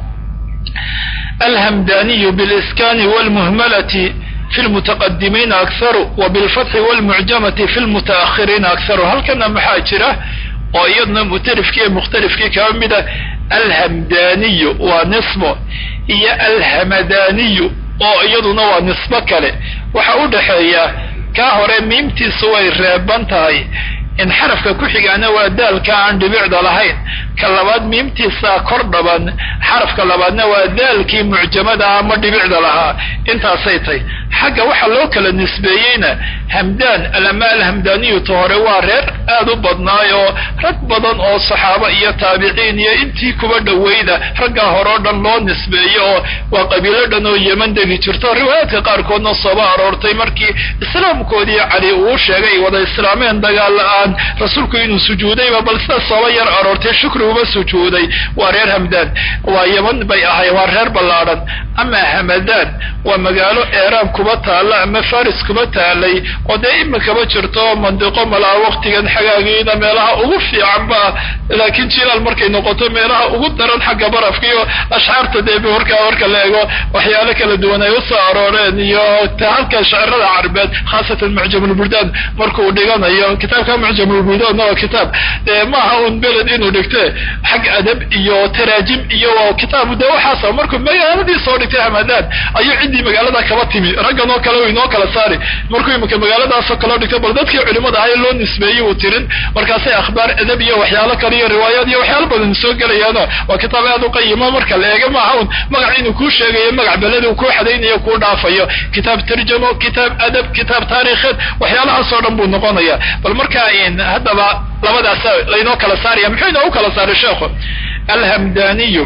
الهمداني بالإسكان والمهملة في المتقدمين أكثر وبالفتح والمعجمة في المتأخرين أكثر هل كان محاجرة وأيضا مختلف كي كامدة الهمداني ونصمه هي الهمداني وأيضا ونصمه كله وحاود حياه كهوري ميمتي سوي ريبانتاي إن حرفك كحيغانا ودالك عن دبعد لهين كاللباد ميمتي سا كردبان حرفك اللبادنا ودالك معجمد عما دبعد لها انت سيتي حقا وحلوك للنسبيين همدان الأمال الهمداني طهوري وارير آدو بدنايو ركبضان او صحابة ايا تابعين يا انتي كبرد ويدا حقا هرودان لو نسبيو وقبيلدان يمن دي جرتو روايات قاركونا الصباح رورتي مركي اسلام كودي علي وشاقي ودا اسلامين دقال رسولك إنه سجودي وبلسنا صغير أرورتي شكره وسجودي وارير همدان ويمن بيئها وارير بلارن أما همدان ومقالو إيرام كبتالا أما فارس كبتالي ودائما كبتشرتو منطقة ملا وقتيا حقاقينا ميلها أغفي عمبا لكن شيلا المركي نقطة ميلها أغدران حقا برافكيو أشعار تديبي وركا ليغو وحيالك لدوانا يوصى أرورين يو تهالك شعر العربات خاصة المعجم البلدان مركو ديغانا يو كتاب كام معجم البلدان نوع كتاب ما هون بلد إنه دكتور حق أدب يو تراجم يو كتاب دو حاصل مركو ما يهدي صورتي همدان أيو عندي مقالة كبتيمي رقا نو كلاوي نو كلا ساري مركو يمكن مقالة سكالو دكتور بلدتك علماء هاي اللون نسبي وترن مركاسي أخبار أدبية وحيالة كريه روايات وحيال بدن سوق ليانا وكتاب هذا قيمة مركا ليجا ما هون مقعين كوش شيء مقع بلد وكو حدين يكون ضعفية كتاب ترجمة كتاب أدب كتاب تاريخ وحيالة أصلا بنقانية بالمركاين هذا لماذا لينو كلا ساري محينا أو كلا ساري الشيخ الهمداني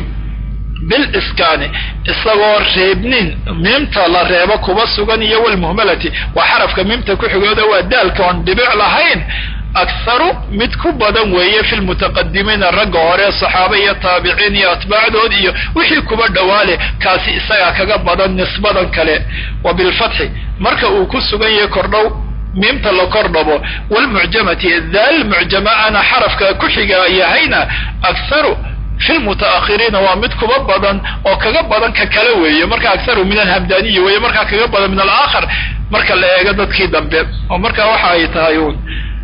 بالإسكان الصغار ريبنين ممتا لريبا كوبا سوغانية والمهملة وحرف كممتا كحيودا ودال كون دبع لهين أكثر متكبدا وهي في المتقدمين الرقوري الصحابية التابعين أتباع دودي وحي كبا دوالي كاسي إسايا كقبدا نسبدا كلي وبالفتح مركا أوكو سوغانية كردو ميمتا لكردبو والمعجمة ذا المعجمة أنا حرف كحيقا يهينا أكثر في المتأخرين ومتكو ببضا وكقبضا ككلوية مركا أكثر من الهمدانية وهي مركا كقبضا من الآخر مركا اللي يقدد كي دنبيب ومركا وحاية تايون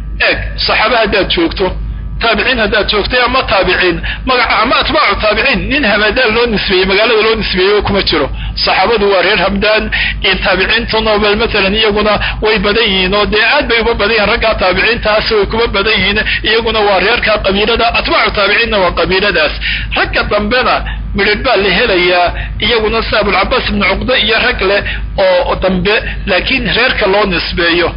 صحابة هداد شوكتو تابعين هداد شوكتو أما تابعين أما أتباع التابعين نين همدان لون نسبية مقالة لون نسبية وكما تشيرو صحابة دوارير همدان إن تابعين تنوبل مثلا يقولنا ويبدين وديعات بيبدين رقع تابعين تاسو يكما بدين يقولنا وارير كقبيلة دا أتباع التابعين وقبيلة داس رقع ضمبنا من البال لهليا يقولنا سابو العباس بن عقدة يرقل أو ضمب لكن غير كلون نسبية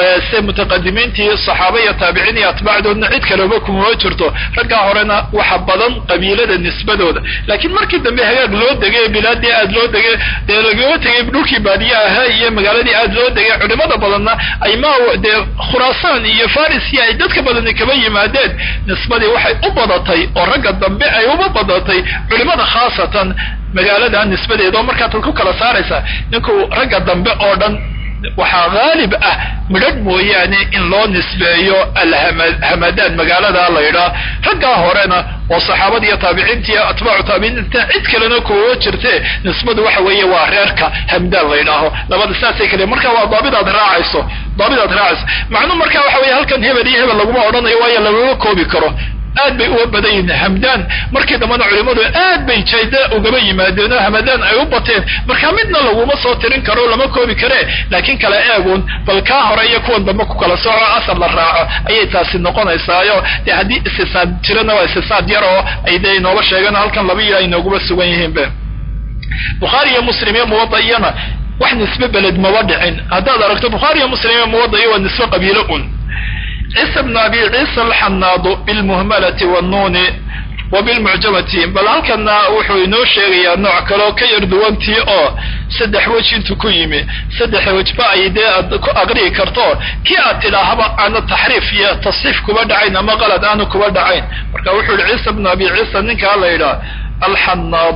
متقدمين تي الصحابية تابعين يتبع دون عيد كلوبكم وجرتو رجع هورنا وحبضا قبيلة النسبة دون لكن مركز دمي هيا لود دقي بلاد دي اد لود دقي دلقوا تجي بنوكي بادية هاي مقالة دي اد لود دقي علماء بدلنا أي ما دي خراسان يا فارس يا عدد كبدن كبي معدد نسبة دي واحد أبضتي ورجع دمي أي أبضتي علماء خاصة مقالة ده النسبة دي دون مركز تلكو كلا سارسة نكو رجع دمي أردن waxaa gaalib ah midhadh mooyaane in loo nisbeeyo alhamadaan magaalada la yidhaa raggaa horena oo saxaabada iyo taabiciinta iyo atbaacu taabiciinta cid kalena kuwa jirtee nisbadu waxa weeye waa reerka hamdaan la yidhaaho labada saasay kale marka waa daabidaad raacayso macnuu marka waxa weeye halkan hebel iyo hebel laguma odhanayo waayo laguma koobi karo aad bay uga badan yihiin hamdaan markii dambana culimadu aad bay jayda ugaba yimaadeen oo hamadaan ay u bateen marka midna laguma soo tirin karo lama koobi kare laakiin kala eegun bal ka hore iyo kuwan dambe ku kala sooco asal la raaco ayay taasi noqonaysaayo hadii istisaad jirana waa istisaad yar oo ay day nooga sheegan halkan laba iyo ay noogu sugan yihiin be Bukhari iyo Muslim iyo Muwatta wax nisbe beled ma wadicin haddaad aragto Bukhari iyo Muslim iyo Muwatta iyo nisbe qabiilo عيسى بن أبي عيسى الحناض بالمهملة والنون وبالمعجمة بل هل كان وحوي نوشيغي نوع كلو كير دوانتي سدح وجه انتو كيمي سدح وجه باي دي اغري كرتو كي اتلاهبا عن التحريف يا تصريف كبدعين اما غلط انو كبدعين مركا وحو عيسى بن أبي عيسى نينك الله يلا الحناض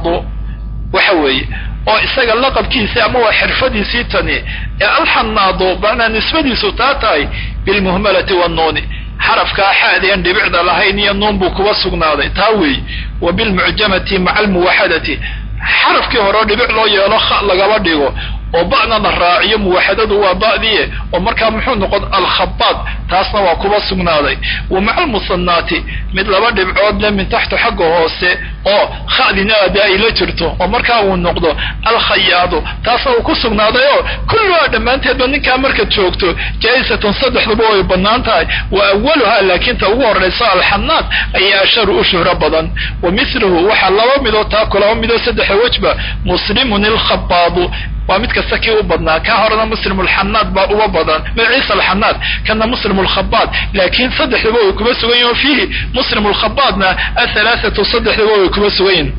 وحوي oo isaga laqabkiisa ama waa xirfadiisii tani alxanaado bana nisbadiisu taatay bil muhmalati wan nun xarafka xaadeen dhibicda lahayn iyo nuun buu kuwa sugnaaday taawi wa bil mu'jamati ma'a al muwahadati xarafkii hore dhibic loo yeelo lagaba dhigo oo bacna la raaciyo muwahadadu waa ba'diye oo marka muxuu noqon al khabbad taasna waa kuwa sugnaaday wa ma'a al musannati mid laba dhibcood la min taxta xagga hoose oo khadina aday la jirto oo marka uu noqdo al khayaado taasna uu ku sugnaaday oo kullu dhamaanteed ninka marka joogto jaysatan saddexduba way banaantahay wa awwalaha laakiin ta ugu horeysa al hannad ay asharu ushhura badan wa mithluhu waxa laba mido taa kala mido saddex wajba muslimun al khabbad ومثل كسكي وبدنا كهرنا مسلم الحناد وبدن من عيسى الحناد كان مسلم الخباد لكن صدح لبوه كبسوين فيه مسلم الخبادنا الثلاثة صدح لبوه كبسوين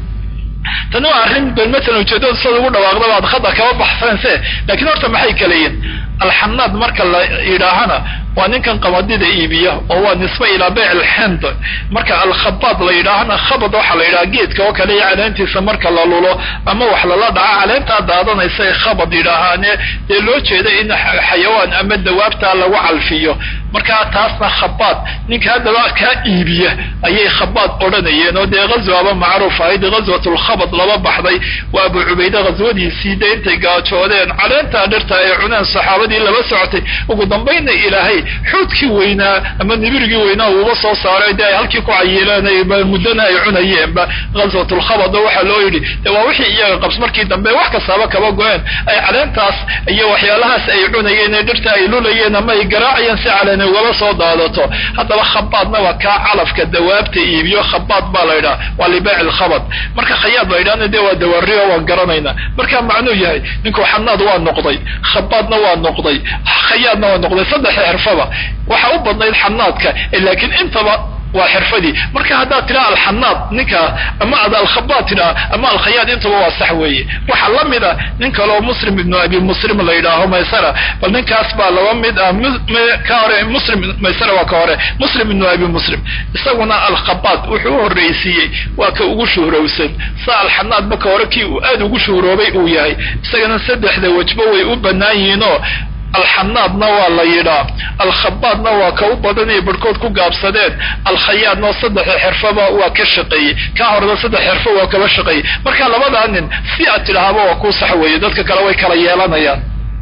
تنوع الرين بالمثل وجدود صدقوا دواغضا بعد خطأ كوابح فرنسي لكن أرتم حيك لين الحناد مركا إلهنا وأن كان قواديد إيبية وهو نسبة إلى بيع الحنط مركا الخباط لإلهنا خبط وحل إلى جيد كوكالي على أنت سمركا لولو أما وحل الله دعا على أنت دادنا يسي خبط إلهاني لو جيدا إن حيوان أما الدوابتا لوعل فيه مركا تاسنا خباط نيك هذا كإيبية أي خباط أولانيين ودي غزوة معروفة هيدي غزوة الخبط لما بحضي وأبو عبيدة غزوة دي سيدين تقاتشودين على أنت أدرتا يعنان صحابة دي لبسعتي وقدم بين إلهي حوتكي وينا أما نبرقي وينا ووصو صاري داي هلكي كعيلاني مدنا يعنيين غزوة الخبط وحا لو يري ووحي إياه قبس مركي دنبي وحكا سابك وقوين أي علان تاس أي وحيالهاس أي عنيين درتا يلوليين أما يقراعيين سعلاني ووصو دادتو حتى وخباطنا وكا علف كالدواب تإيبيو خباط بالاينا واللباع الخبط مركا خياد باينا ديوا دواريو وانقرانينا مركا معنو يهي نكو حناد وان نقضي خباطنا وان نقضي خيادنا وان نقضي صدح حرفبا waxa u badnayd xanaadka laakiin intaba waa xirfadii marka hadaa tira al xanaad ninka ama al khabaat tira ama al khayad intaba waa sax weeye waxa la mid ah ninka loo muslim ibn abi muslim la yiraahdo maysara bal ninkaas baa laba mid ah ka hore muslim maysara waa ka hore muslim ibn abi muslim isaguna al khabaat wuxuu horeysiyay waa ka ugu shuhrowsan sa al xanaad ba ka hore kii uu aad ugu shuhroobay uu yahay isagana saddexda wajba way u banaayiino الحناد نوى ليدا الخباد نوى كوبدني بركود كوغابسدين الخياط نو صدح حرفه وكشقي كهرده صدح حرفه وكبشقي marka labadaanin si atilahabo waa ku sax weeye dadka kale way kala yeelanayaan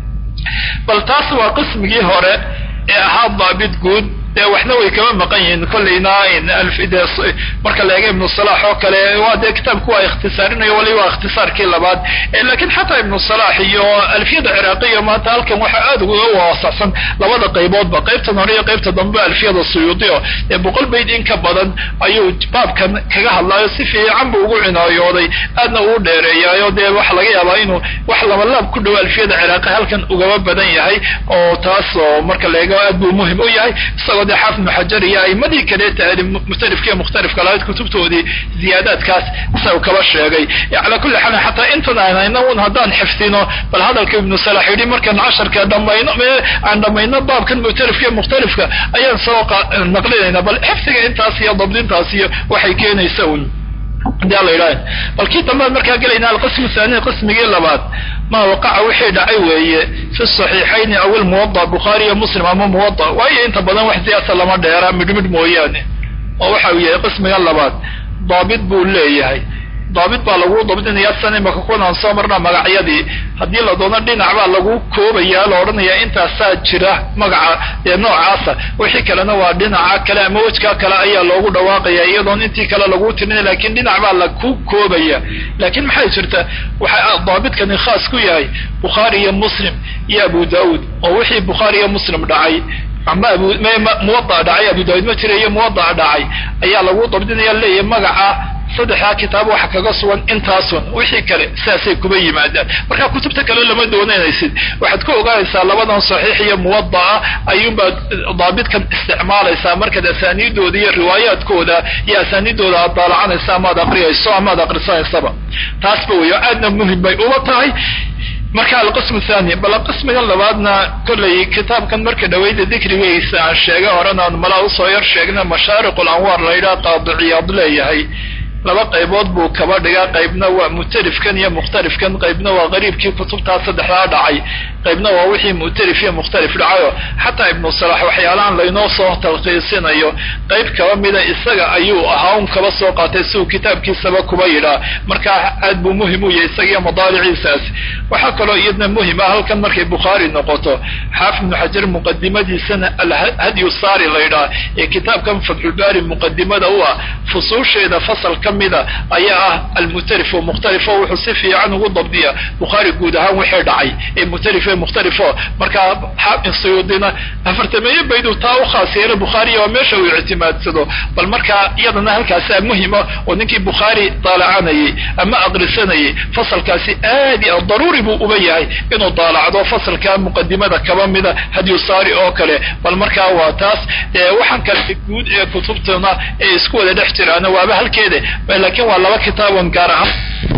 bal taas waa qismigii hore ee ahaa daabid guud waxna way kama maqan yihiin kullayna in alfidas marka la eego ibn salah oo kale waa de kitabku waa ikhtisaarinayo wali waa ikhtisaarkii labaad laakiin xataa ibn salah iyo alfiyada iraaqiya ma halkan waxa aad ugu waasacsan labada qaybood ba qaybta hore iyo qaybta dambe alfiyada suyuudi ee boqol bayd in ka badan ayuu baabkan kaga hadlayo si fiican buu ugu cinayooday aadna uu dheereeyayo de wax laga yaabaa inuu wax laba laab ku dhaw alfiyada iraaqi halkan uga badan yahay oo taas marka la eego aad buu muhiim u yahay ده حافظ بن حجر يا مدي كده مختلف كلايت كتبته زيادات كاس سو كبا شيغي على كل حال حتى انتنا نون هدان حفظينه بل هذا ابن صلاح يدي مركن 10 كدمينا عندما باب كان مختلف ايان سوق نقلنا بل حفظك انت اسيا ضبطين تاسيه waxay keenaysaa دي الله يراي بل كي تمام marka galayna القسم الثاني قسم labaad ما وقع وحي دعي وهي في الصحيحين او الموضع بخاري ومسلم او موضع وهي انت بدن wax siyaasa lama dheera midmid mooyaane oo waxa uu yahay qismiga labaad daabid buu leeyahay daabit baa lagu dabdinaya sanimaka kunaan soo marna magacyadii haddii la doono dhinac baa lagu koobayaa la odhanayaa intaasaa jira magaca ee noocaasa wixii kalena waa dhinaca kale ama wejkaa kale ayaa loogu dhawaaqaya iyadoon intii kale lagu tirin laakiin dhinac baa lagu koobaya laakiin maxay jirta waxa daabitkani khaas ku yahay Bukhari iyo Muslim iyo Abu Daud oo wixii Bukhari iyo Muslim dhacay ama muwadda dhacay Abu Daud ma jiray muwadda dhacay ayaa lagu dabdinaya leeyahay magaca saddexa kitaab waxa kaga sugan intaasun wixii kale saasay kuba yimaadaan marka kutubta kale lama doonaysid waxaad ku ogaanaysaa labadan saxiix iyo muwadda ayuunba daabitkan isticmaalaysaa marka asaaniidooda iyo riwaayaadkooda iyo asaaniidooda aad dalacanaysaa ama aad aqriyayso ama aad aqrisanaysaa taasba weeyo aadna muhiim bay uga tahay marka القسم الثاني بل القسم labaadna kulay kitaabkan marka dhaweeyda dhikrigiisa aan sheegay horena mala u soo yar sheegna mashaariq al-anwar layla qaadiciyad leeyahay laba qaybood buu kaba dhigaa qaybna waa mutarifkan iyo mukhtalifkan qaybna waa qariibkii kutubta saddexda dhacay qaybna waa wixii mutarif iyo mukhtalif dhacayo hatta ibn Salah waxyaalaan laynoo soo talqiisinayo qayb kaba mida isaga ayuu ahaan kaba soo qaatay soo kitaabkiisa kuba yira marka aad buu muhiim u yahay isaga madaariciisaas waxa kaloo iyadna muhiim ah halkan markay Bukhari noqoto Haafid ibn Hajar muqaddimadiisana al-Hadi as-Sari layra ee kitaabkan Fathul Bari muqaddimada waa fusuusheeda fasal kamida ayaa al-mutarif wa mukhtalif wa husifi anhu dabdiya Bukhari guud ahaan wixii dhacay ee mutarif mukhtalif marka Haafid Suyuudina afartamay baydu taa u khaasiyay Bukhari oo meesha uu ictimaadsado bal marka iyadana halkaas muhiim oo ninkii Bukhari talacanay ama aqrisanay fasalkaasi aadi daruri buu u yahay inuu dalacdo fasalka muqaddimada kaba mida Hadi Sari oo kale bal marka waa taas waxaan kala guud ee kutubtana ee isku wada dhex jiraan waaba halkeeda laakiin waa laba kitaaban gaar ah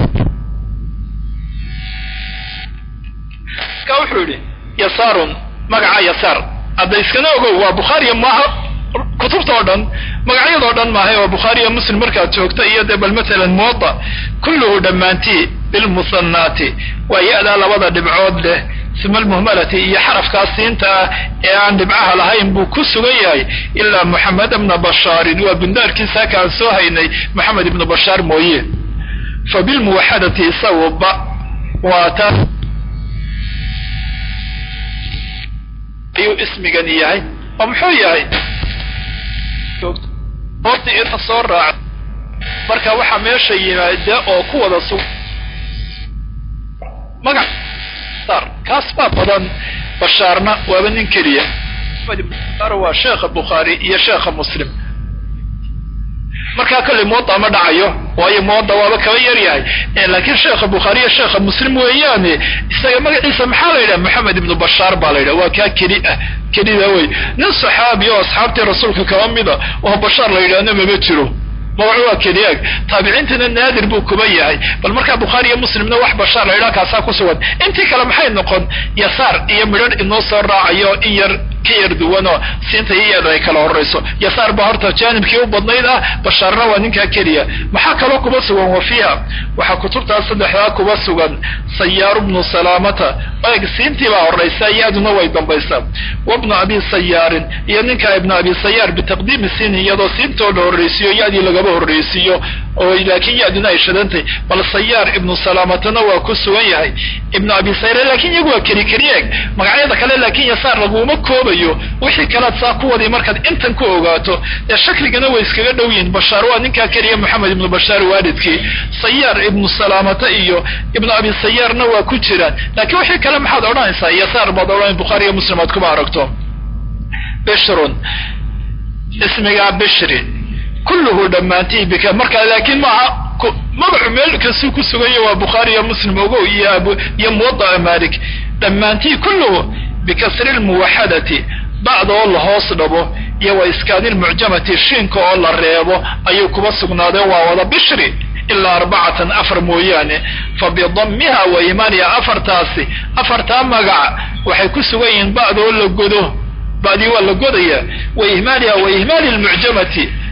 كوحولي يسار مقع يسار هذا يسكنه هو بخاري ما كتب طردن مقع طردن ما هو بخاري مسلم مركز توقت إيده بل مثلا موضع كله دمانتي بالمصنات ويأذى لوضع دبعود له ثم المهملة يحرف كاسينتا يعني دبعها لهاين بوكس غياي إلا محمد بن بشار وبندار كيسا كان سوهيني محمد بن بشار مويه فبالموحدة صوب واتا أيو اسمي قنياي ومحوياي قلت إن الصورة مركا وحا ميشا ينايدا أو كوة صور مقع صار كاسبا بدن بشارنا وابن كريا فدي شيخ البخاري يا شيخ مسلم marka kale mooda ma dhacayo waayo mooda waa ka yar yahay laakiin sheekh Bukhari iyo sheekh Muslim weeyaane isaga magaciisa maxaa la yiraahdaa Muhammad ibn Bashar baa la yiraahdaa waa ka kaliya way nin saxaabi oo asxaabtii rasuulka ka mid ah oo Bashar la yiraahdo ma jiro موضوع كليك تابعينتنا النادر بو كبيهاي بل مركا بخاري مسلمنا wax Bashar la yiraahdo kaasa ku sugan intii kale maxay noqon yasaar iyo midhad inoo soo raacayo iyar كير دوانو سنت هي ذا كلا الرئيسو يسار بهرتا جانب كيو بدنيدا بشارنا وانينكا كريا محاكا لوكو بسوغان وفيها وحا كتبتا صدحاكو بسوغان سيار بن سلامة ويك سنتي با الرئيسا يادنا ويدن بيسا وابن أبي سيار يانينكا ابن أبي سيار بتقديم السين يادو سنتو له الرئيسيو يادي لغبه الرئيسيو ولكن يادنا يشدنتي بل سيار ابن سلامة نوا كسوان ابن أبي سيار لكن يقوى كريك مقعيدا كلا لكن يسار لغو مكوبة wixii kala saaquwadi markaad intan ku ogaato shakligana way iskaga dhaween Bashar waa ninka kariye Muhammad ibn Bashar waalidkii Sayyar ibn Salamata iyo ibn Abi Sayyarna waa ku jiraan laakiin wixii kala maxaad oranaysaa Yasaar badawaan Bukhari iyo Muslim aad ku aragto Bishrun ismiga Bishri kulluhu dhamaantii bika marka laakiin ma magacu meel kasu ku sugaya waa Bukhari iyo Muslim ogo iyo Muwatta Malik dhamaantii kulluhu بكسر الموحدة بعض الله هاصدبه يو إسكان المعجمة الشينك الله الريبه أيوكو بسقنا دوا ولا بشري إلا 4 أفر موياني فبضمها وإيمانها أفر تاسي أفر تامقع وحيكو سوين بعض ولا قدوه بعد ولا قدية وإهمالها وإهمال المعجمة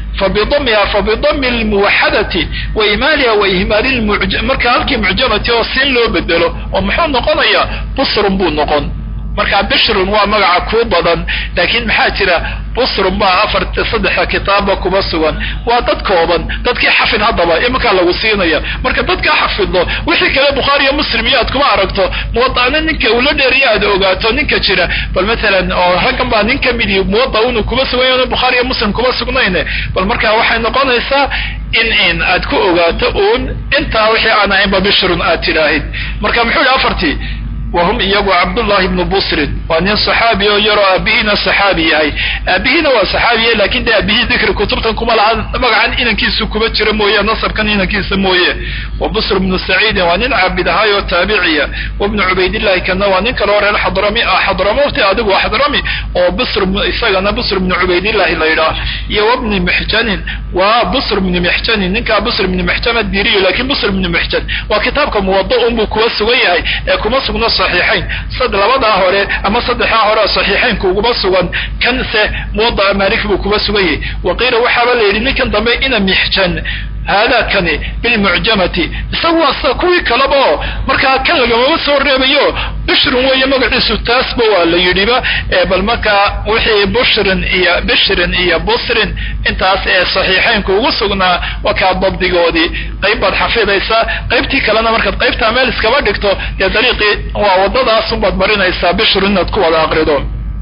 فبضم الموحدة وإهمالها وإهمال المعجمة مركا هالكي معجمة وصين لو بدلو ومحون نقضيا بصر بون نقض marka bishrun waa magaca ku badan laakiin maxaa jira busr ma saddex kitaaba kuma sugan waa dad kooban dadkii xafid hadaba imka lagu siinaya marka dadka xafido wixii kale bukhari iyo muslim iyo aad kuma aragto muwaddana ninka uu la dheeriyaad ogaato ninka jira bal mesela oo raggan baa ninka mid muwadda uu kuma sugan bukhari iyo muslim kuma sugnayne bal marka waxay noqonaysaa in aad ku ogaato inta wixii aan ahayn bishrun aad tiraahid marka muxuu afartii وهم يجوا عبد الله بن بصر وأن صحابي يرى أبينا صحابي هاي أبينا وصحابي لكن ده أبيه ذكر كتبتكم على مجا عن إن كيس كبت رموية نصب كان إن كيس موية وبصر بن سعيد وأن عبد هاي والتابعية وابن عبيد الله كان وأن كرر الحضرمي حضرموت أدب وحضرمي وبصر بن إسحاق بصر بن عبيد الله لا يراه يا وابن محجن وبصر بن محجن إنك بصر بن محجن الديري لكن بصر بن محجن وكتابكم موضوع بكوس وياي كمصر صحيحين صد لبدا هوري اما صدخا هورا صحيحين كوغبا سوغان كنسه موضع مالك بكوبا سوغي وقيل وحابا ليري نكن دمي ان محجن هذا كان بالمعجمة سوى سكوي كلبو مركا كان لغا سو ريبيو بشر ويا مغديسو تاسبو ولا يريبا بل مركا وحي بشر يا بصر انتاس صحيحين كوغو سوغنا وكا ضبدغودي قيب حفيديسا قيبتي كلنا مركا قيبتا ميل اسكبا دغتو يا طريقي ودadaas u badmarinaysa bishir inaad ku wada aqrido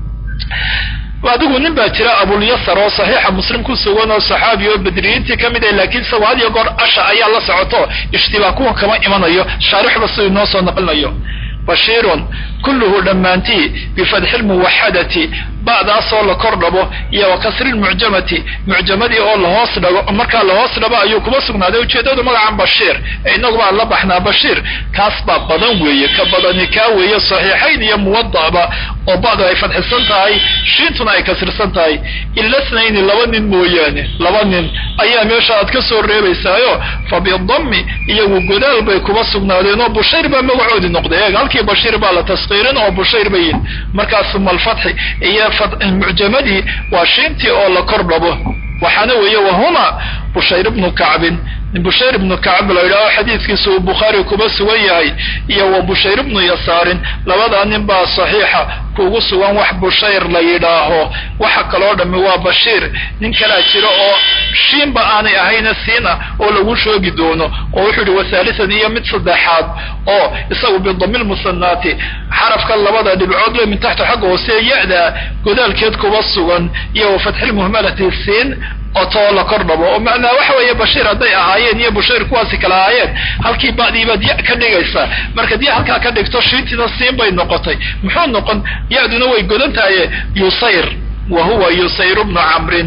waadigu nin baa jira Abu Yasar oo saxiixa Muslim ku sugan oo saxaabi oo badriintii kamid ah laakiin sawaad iyo goor asha ayaa la socoto ishtibaaku kama imanayo sharix bas inoo soo naqlinayo بشير كله دمانتي بفتح الموحدة بعد أصول كردبو يا وكسر المعجمة معجمة أو الهوس دغ مركا الهوس دبا أيو كما سغنا دو جيدو مغا عن بشير إنه با الله بحنا بشير كاسبا بدن ويه كبدن كاويه صحيحين يا موضع با oo baad ay fadhisan tahay shintuna ay kasirsan tahay illa snayn labanin mooyaane labanin ayaa meesha aad ka soo reebaysaayo fa bi dhammi iyo godaal bay kuma sugnaadeen oo bushayr ba magacoodi noqday halkii bashir ba la tasqiirin oo bushayr bayin markaas mal fathi iyo fath mu'jamadi wa shinti oo la kordhabo waxana weeye wahuma bushayr ibn ka'b بشير بن كعب لا حديث كيسو البخاري كما سوياي يا وبشير بن يسار لبدا نبا صحيحه كوغو سوان wax بشير لا يداهو waxa kala dhami waa bashir nin kala jiro oo shiinba aanay ahayna siina oo lagu shoogi doono oo wuxuu wasaalsan iyo mid saddexaad oo isagu bidamil musannati xarafka labada dhibcood leh min taxta xaq oo seeyada godaalkeed kuba sugan iyo fathil muhmalati siin oo la kordhabo oo macna waxa weeye bashir haday ahaayeen iyo bashir kuwaasi kala ahaayeen halkii baadiba diya ka dhigaysa marka diya halka ka dhigto shiintina siin bay noqotay muxuu noqon yaaduna way godantahay yusayr وهو يسير بن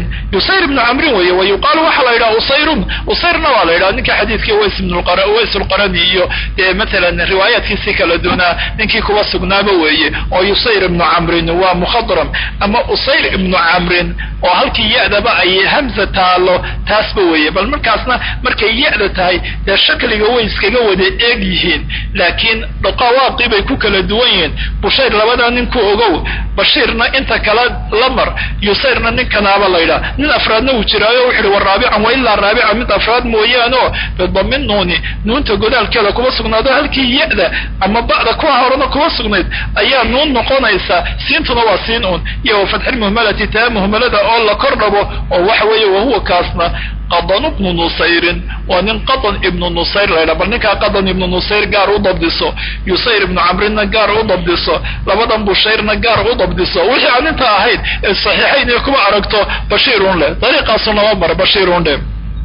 عمرو ويقال وحلا إلى أسير نوال إلى أنك حديث ويس القرني مثلا روايات كيسيك لدونا نكي كواس بنابوي ويسير بن عمرو ومخضرم أما أسير بن عمرو وهلك يأذى بقى همزة تالو تاسبوي بل مركزنا مركي يأذى تاي ده الشكل يويس كجود إيجيهين لكن القواقب يكوك لدوين بشير لبدا ننكو أجو بشيرنا أنت كلا لمر يسيرنا نكنا بالله من أفرادنا وشرايا وحده والرابع وإلا الرابع من أفراد مويانو بالضمن نوني نون تقول الكلا كوسقنا ده هلكي يأذى أما بعد كوهرنا كوسقنا أيام نون نقونا إسا سينتنا وسينون يو فتح المهملة تام مهملة الله كربه ووحوي وهو كاسنا قضن ابن نصير وان قضن ابن نصير لا بل قضن ابن نصير قار وضبدسو يسير ابن عمرو قار وضبدسو لبدا بشير قار وضبدسو وحي عن انت اهيد الصحيحين يكون عرقته بشير له طريقه صنوبر بشير له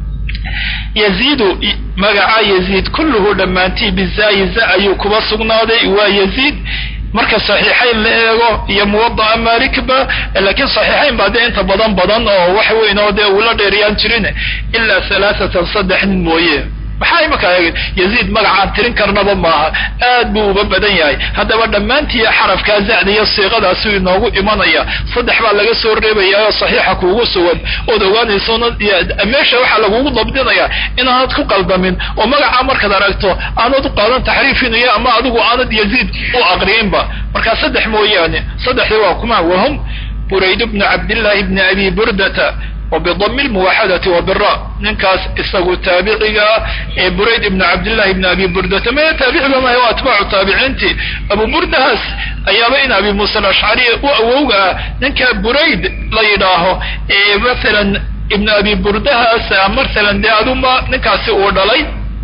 يزيد مغا يزيد كله دمانتي بالزاي زايو كما سغنادي ويزيد marka saxiixayn la eego iyo muwadda Amerika laakiin saxiixayn baad inta badan oo wax weyn oo de wala dheeriyaan jirin illa 3 mooye maxay marka Yazid magaca tirin karnaba maaha aad buu uga badan yahay hadaba dhamaantii xarafka zaad iyo siiqadaas uu inoogu imanaya saddex baa laga soo reebayaa saxiixa kuugu sugan oo ogaanayso meesha waxa lagu dabdinaya inaad ku qaldamin oo magaca marka aragto aanad qaadan taxriifin iyo ama adigu aanad Yazid oo aqriinba marka saddex mooyaane saddexdu waa kuma wahum Burayd ibn Abdullah ibn Abi Burdah وبضم الموحدة وبالراء ننكاس استغو تابعيها بريد ابن عبد الله ابن أبي بردة ما يتابع بما هو أتباع تابعينتي أبو بردهاس ayaaba in abi muusa alashcari u awowga ninka burayd la yidhaaho maalan ibn abi burdahaas maalan dee aduma ninkaasi uu dhalay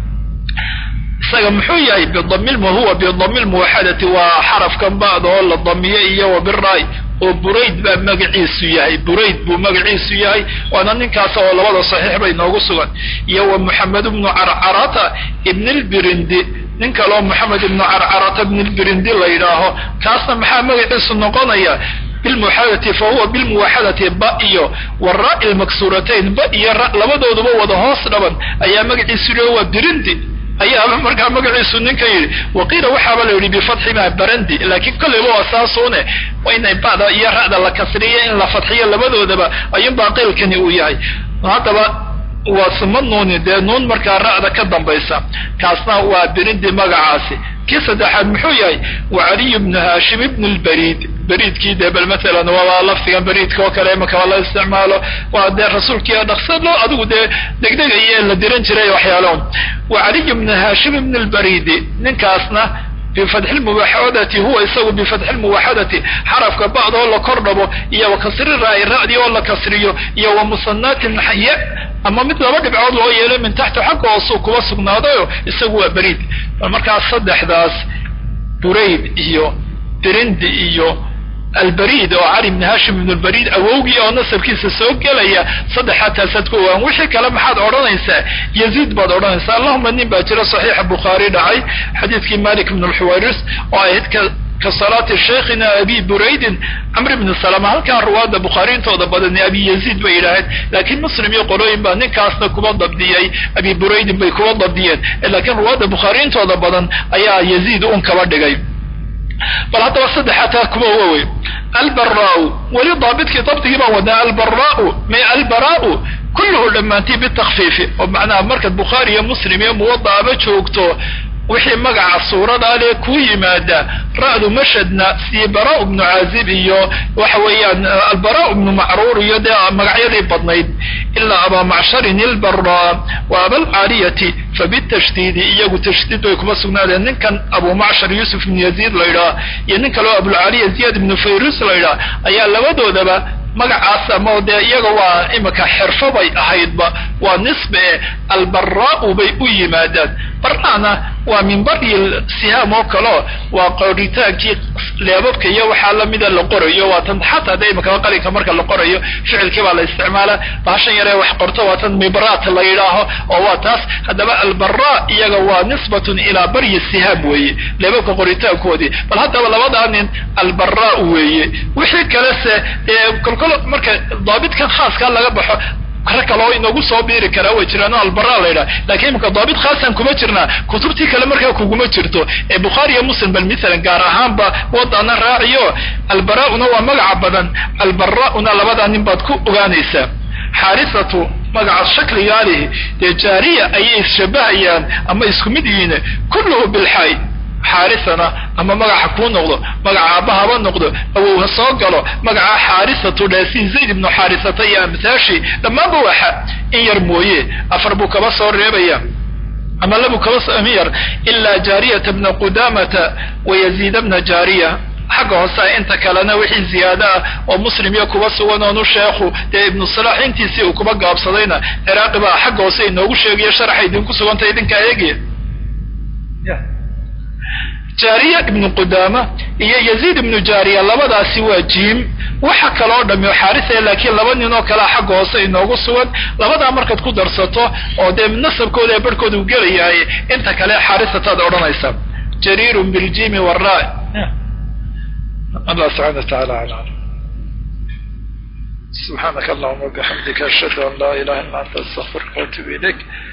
isaga muxuu yahay huwa bidami lmuwaxadati waa xarafkan ba'da oo la damiye iyo wabiraay oo burayd baa magaciisu yahay burayd buu magaciisu yahay waana ninkaas oo labada saxiix bay noogu sugan iyo wa muxamed ibnu carcarata ibn lbirindi nin kaloo moxamed ibnu carcarata ibn lbirindi la yidhaaho kaasna maxaa magaciisu noqonaya bilmuwaxadati fahuwa bilmuwaxadati ba iyo wara'i lmaksuuratayn ba iyo ra labadooduba wada hoos dhaban ayaa magaciisu yidhi waa birindi ayaaba markaa magaciisu ninka yidhi waqiila waxaaba la yidhi bifatxi ma barandi laakiin kolleyba waa saasuune inay ba'da iyo ra'da la kasriyo in la fatxiyo labadoodaba ayuunbaa qeylkani uu yahay haddaba waa suma nuuni dee nuun markaa ra'da ka dambaysa kaasna waa birindi magacaasi kii saddexaad muxuu yahay wa caliy bnu haashim ibn lbariid bariidkii dee bal maalan waa lafdigan bariidka oo kale imanka la isticmaalo waa dee rasuulkii dhaqsa loo adigu dee degdegaya la diran jiray waxyaaloon wa caliy bnu haashim ibn lbariidi ninkaasna بفتح الموحدة هو يسوي بفتح الموحدة حرف بعض ولا كربه يا وكسر الراء الراء ولا كسريه يا ومصنات حياء أما مثل ما بعض هو يلا من تحت حقه وسوق وسوق ناضيه يسوي بريد المركز صدح ذاس بريد إيو ترند إيو البريد أو علي بن هاشم بن البريد أوجي أو نصب كيس السوق قال صدح حتى صدقوا وش كلام حد أورانيسا يزيد بعد أورانيسا اللهم إني باجر صحيح البخاري دعي حديث مالك بن الحويرث وآيات كصلاة شيخنا أبي بريد عمرو بن السلام هل كان رواد البخاري توضى بدن أبي يزيد بإلهات لكن مسلم يقولون بأن كاسنا كمان ضبديي أبي بريد بيكون ضبديا لكن رواد البخاري توضى بدن أيا يزيد كبردقي بل حتى وصد حتى كموه البراء ولضابط كتابته ما ودا البراء ما البراء كله لما انتي بالتخفيف ومعنى مركز بخاري مسلم موضع بشوكتو وحي مقع الصورة عليه كوي مادة رأد مشدنا سي براء بن عازب وحويان البراء بن معرور يدا مقعيري بطنيد إلا أبا معشر البراء وأبا العالية فبالتشديد إياه تشديد ويكما سقنا لأن كان أبو معشر يوسف بن يزيد ليرا يعني كان أبو العالية زياد بن فيروس ليرا أيها لودو دبا magacaasa mawdee iyaga waa imika xirfo bay ahaydba waa nisbe albaraa bay u yimaadaan barnaana waa min bari sihaam oo kale waa qoritaankii leebabka iyo waxa la mid ah la qorayo waa tan xataa imika qalinka marka la qorayo ficilkii baa la isticmaala baashan yare wax qorto waa tan mibraat la yiraaho oo waa taas hadaba albaraa iyaga waa nisbatun ila bari sihaam weeye leebabka qoritaankoodii bal hadaba labadaanin albaraa weeye wixii kale se marka daabitkan khaaska laga baxo kala inagu soo biiri kara way jiraan albaraa leeyahay laakiin marka daabit khaasan kuma jirna kutubtii kale marka kuguma jirto ee bukhari iyo muslim bal midalan gaar ahaan ba wadana raaciyo albaraa'una waa magac badan albaraa'una labada nin baad ku ogaanaysaa xaarisatu magaca shakliga leh ee jaariya ay ishabahayaan ama isku mid yihiin kulluhu bil hay حارثنا أما مجا حكون نقضه مجا عبها بنقضه أو هصاقله مجا حارثة لاسين زيد بن حارثة يا مثاشي لما بوحى إن يرمويه أفربوك بصر ربيا أما لبوك بص أمير إلا جارية ابن قدامة ويزيد ابن جارية حقه هسا انت كلنا وحي زيادة ومسلم يكو بس ونانو شيخو دي ابن الصلاح انتي سيوكو بقى بصدينا عراقبا حقه هسا انو شيخ يشرح يدنكو سوانتا يدنك ايجي جارية ابن قدامة يزيد ابن جارية لبدا سوى جيم وحكى لهم حارثة لكن لبدا انو كلا حقه هسا انو سوان لبدا مركز كو درسطو ودي من نصب كودي بركود وقالي انت كلا حارثة تدعونا يسام جرير بالجيم والراء الله سبحانه وتعالى على سبحانك اللهم وبحمدك أشهد أن لا إله إلا أنت أستغفرك وأتوب إليك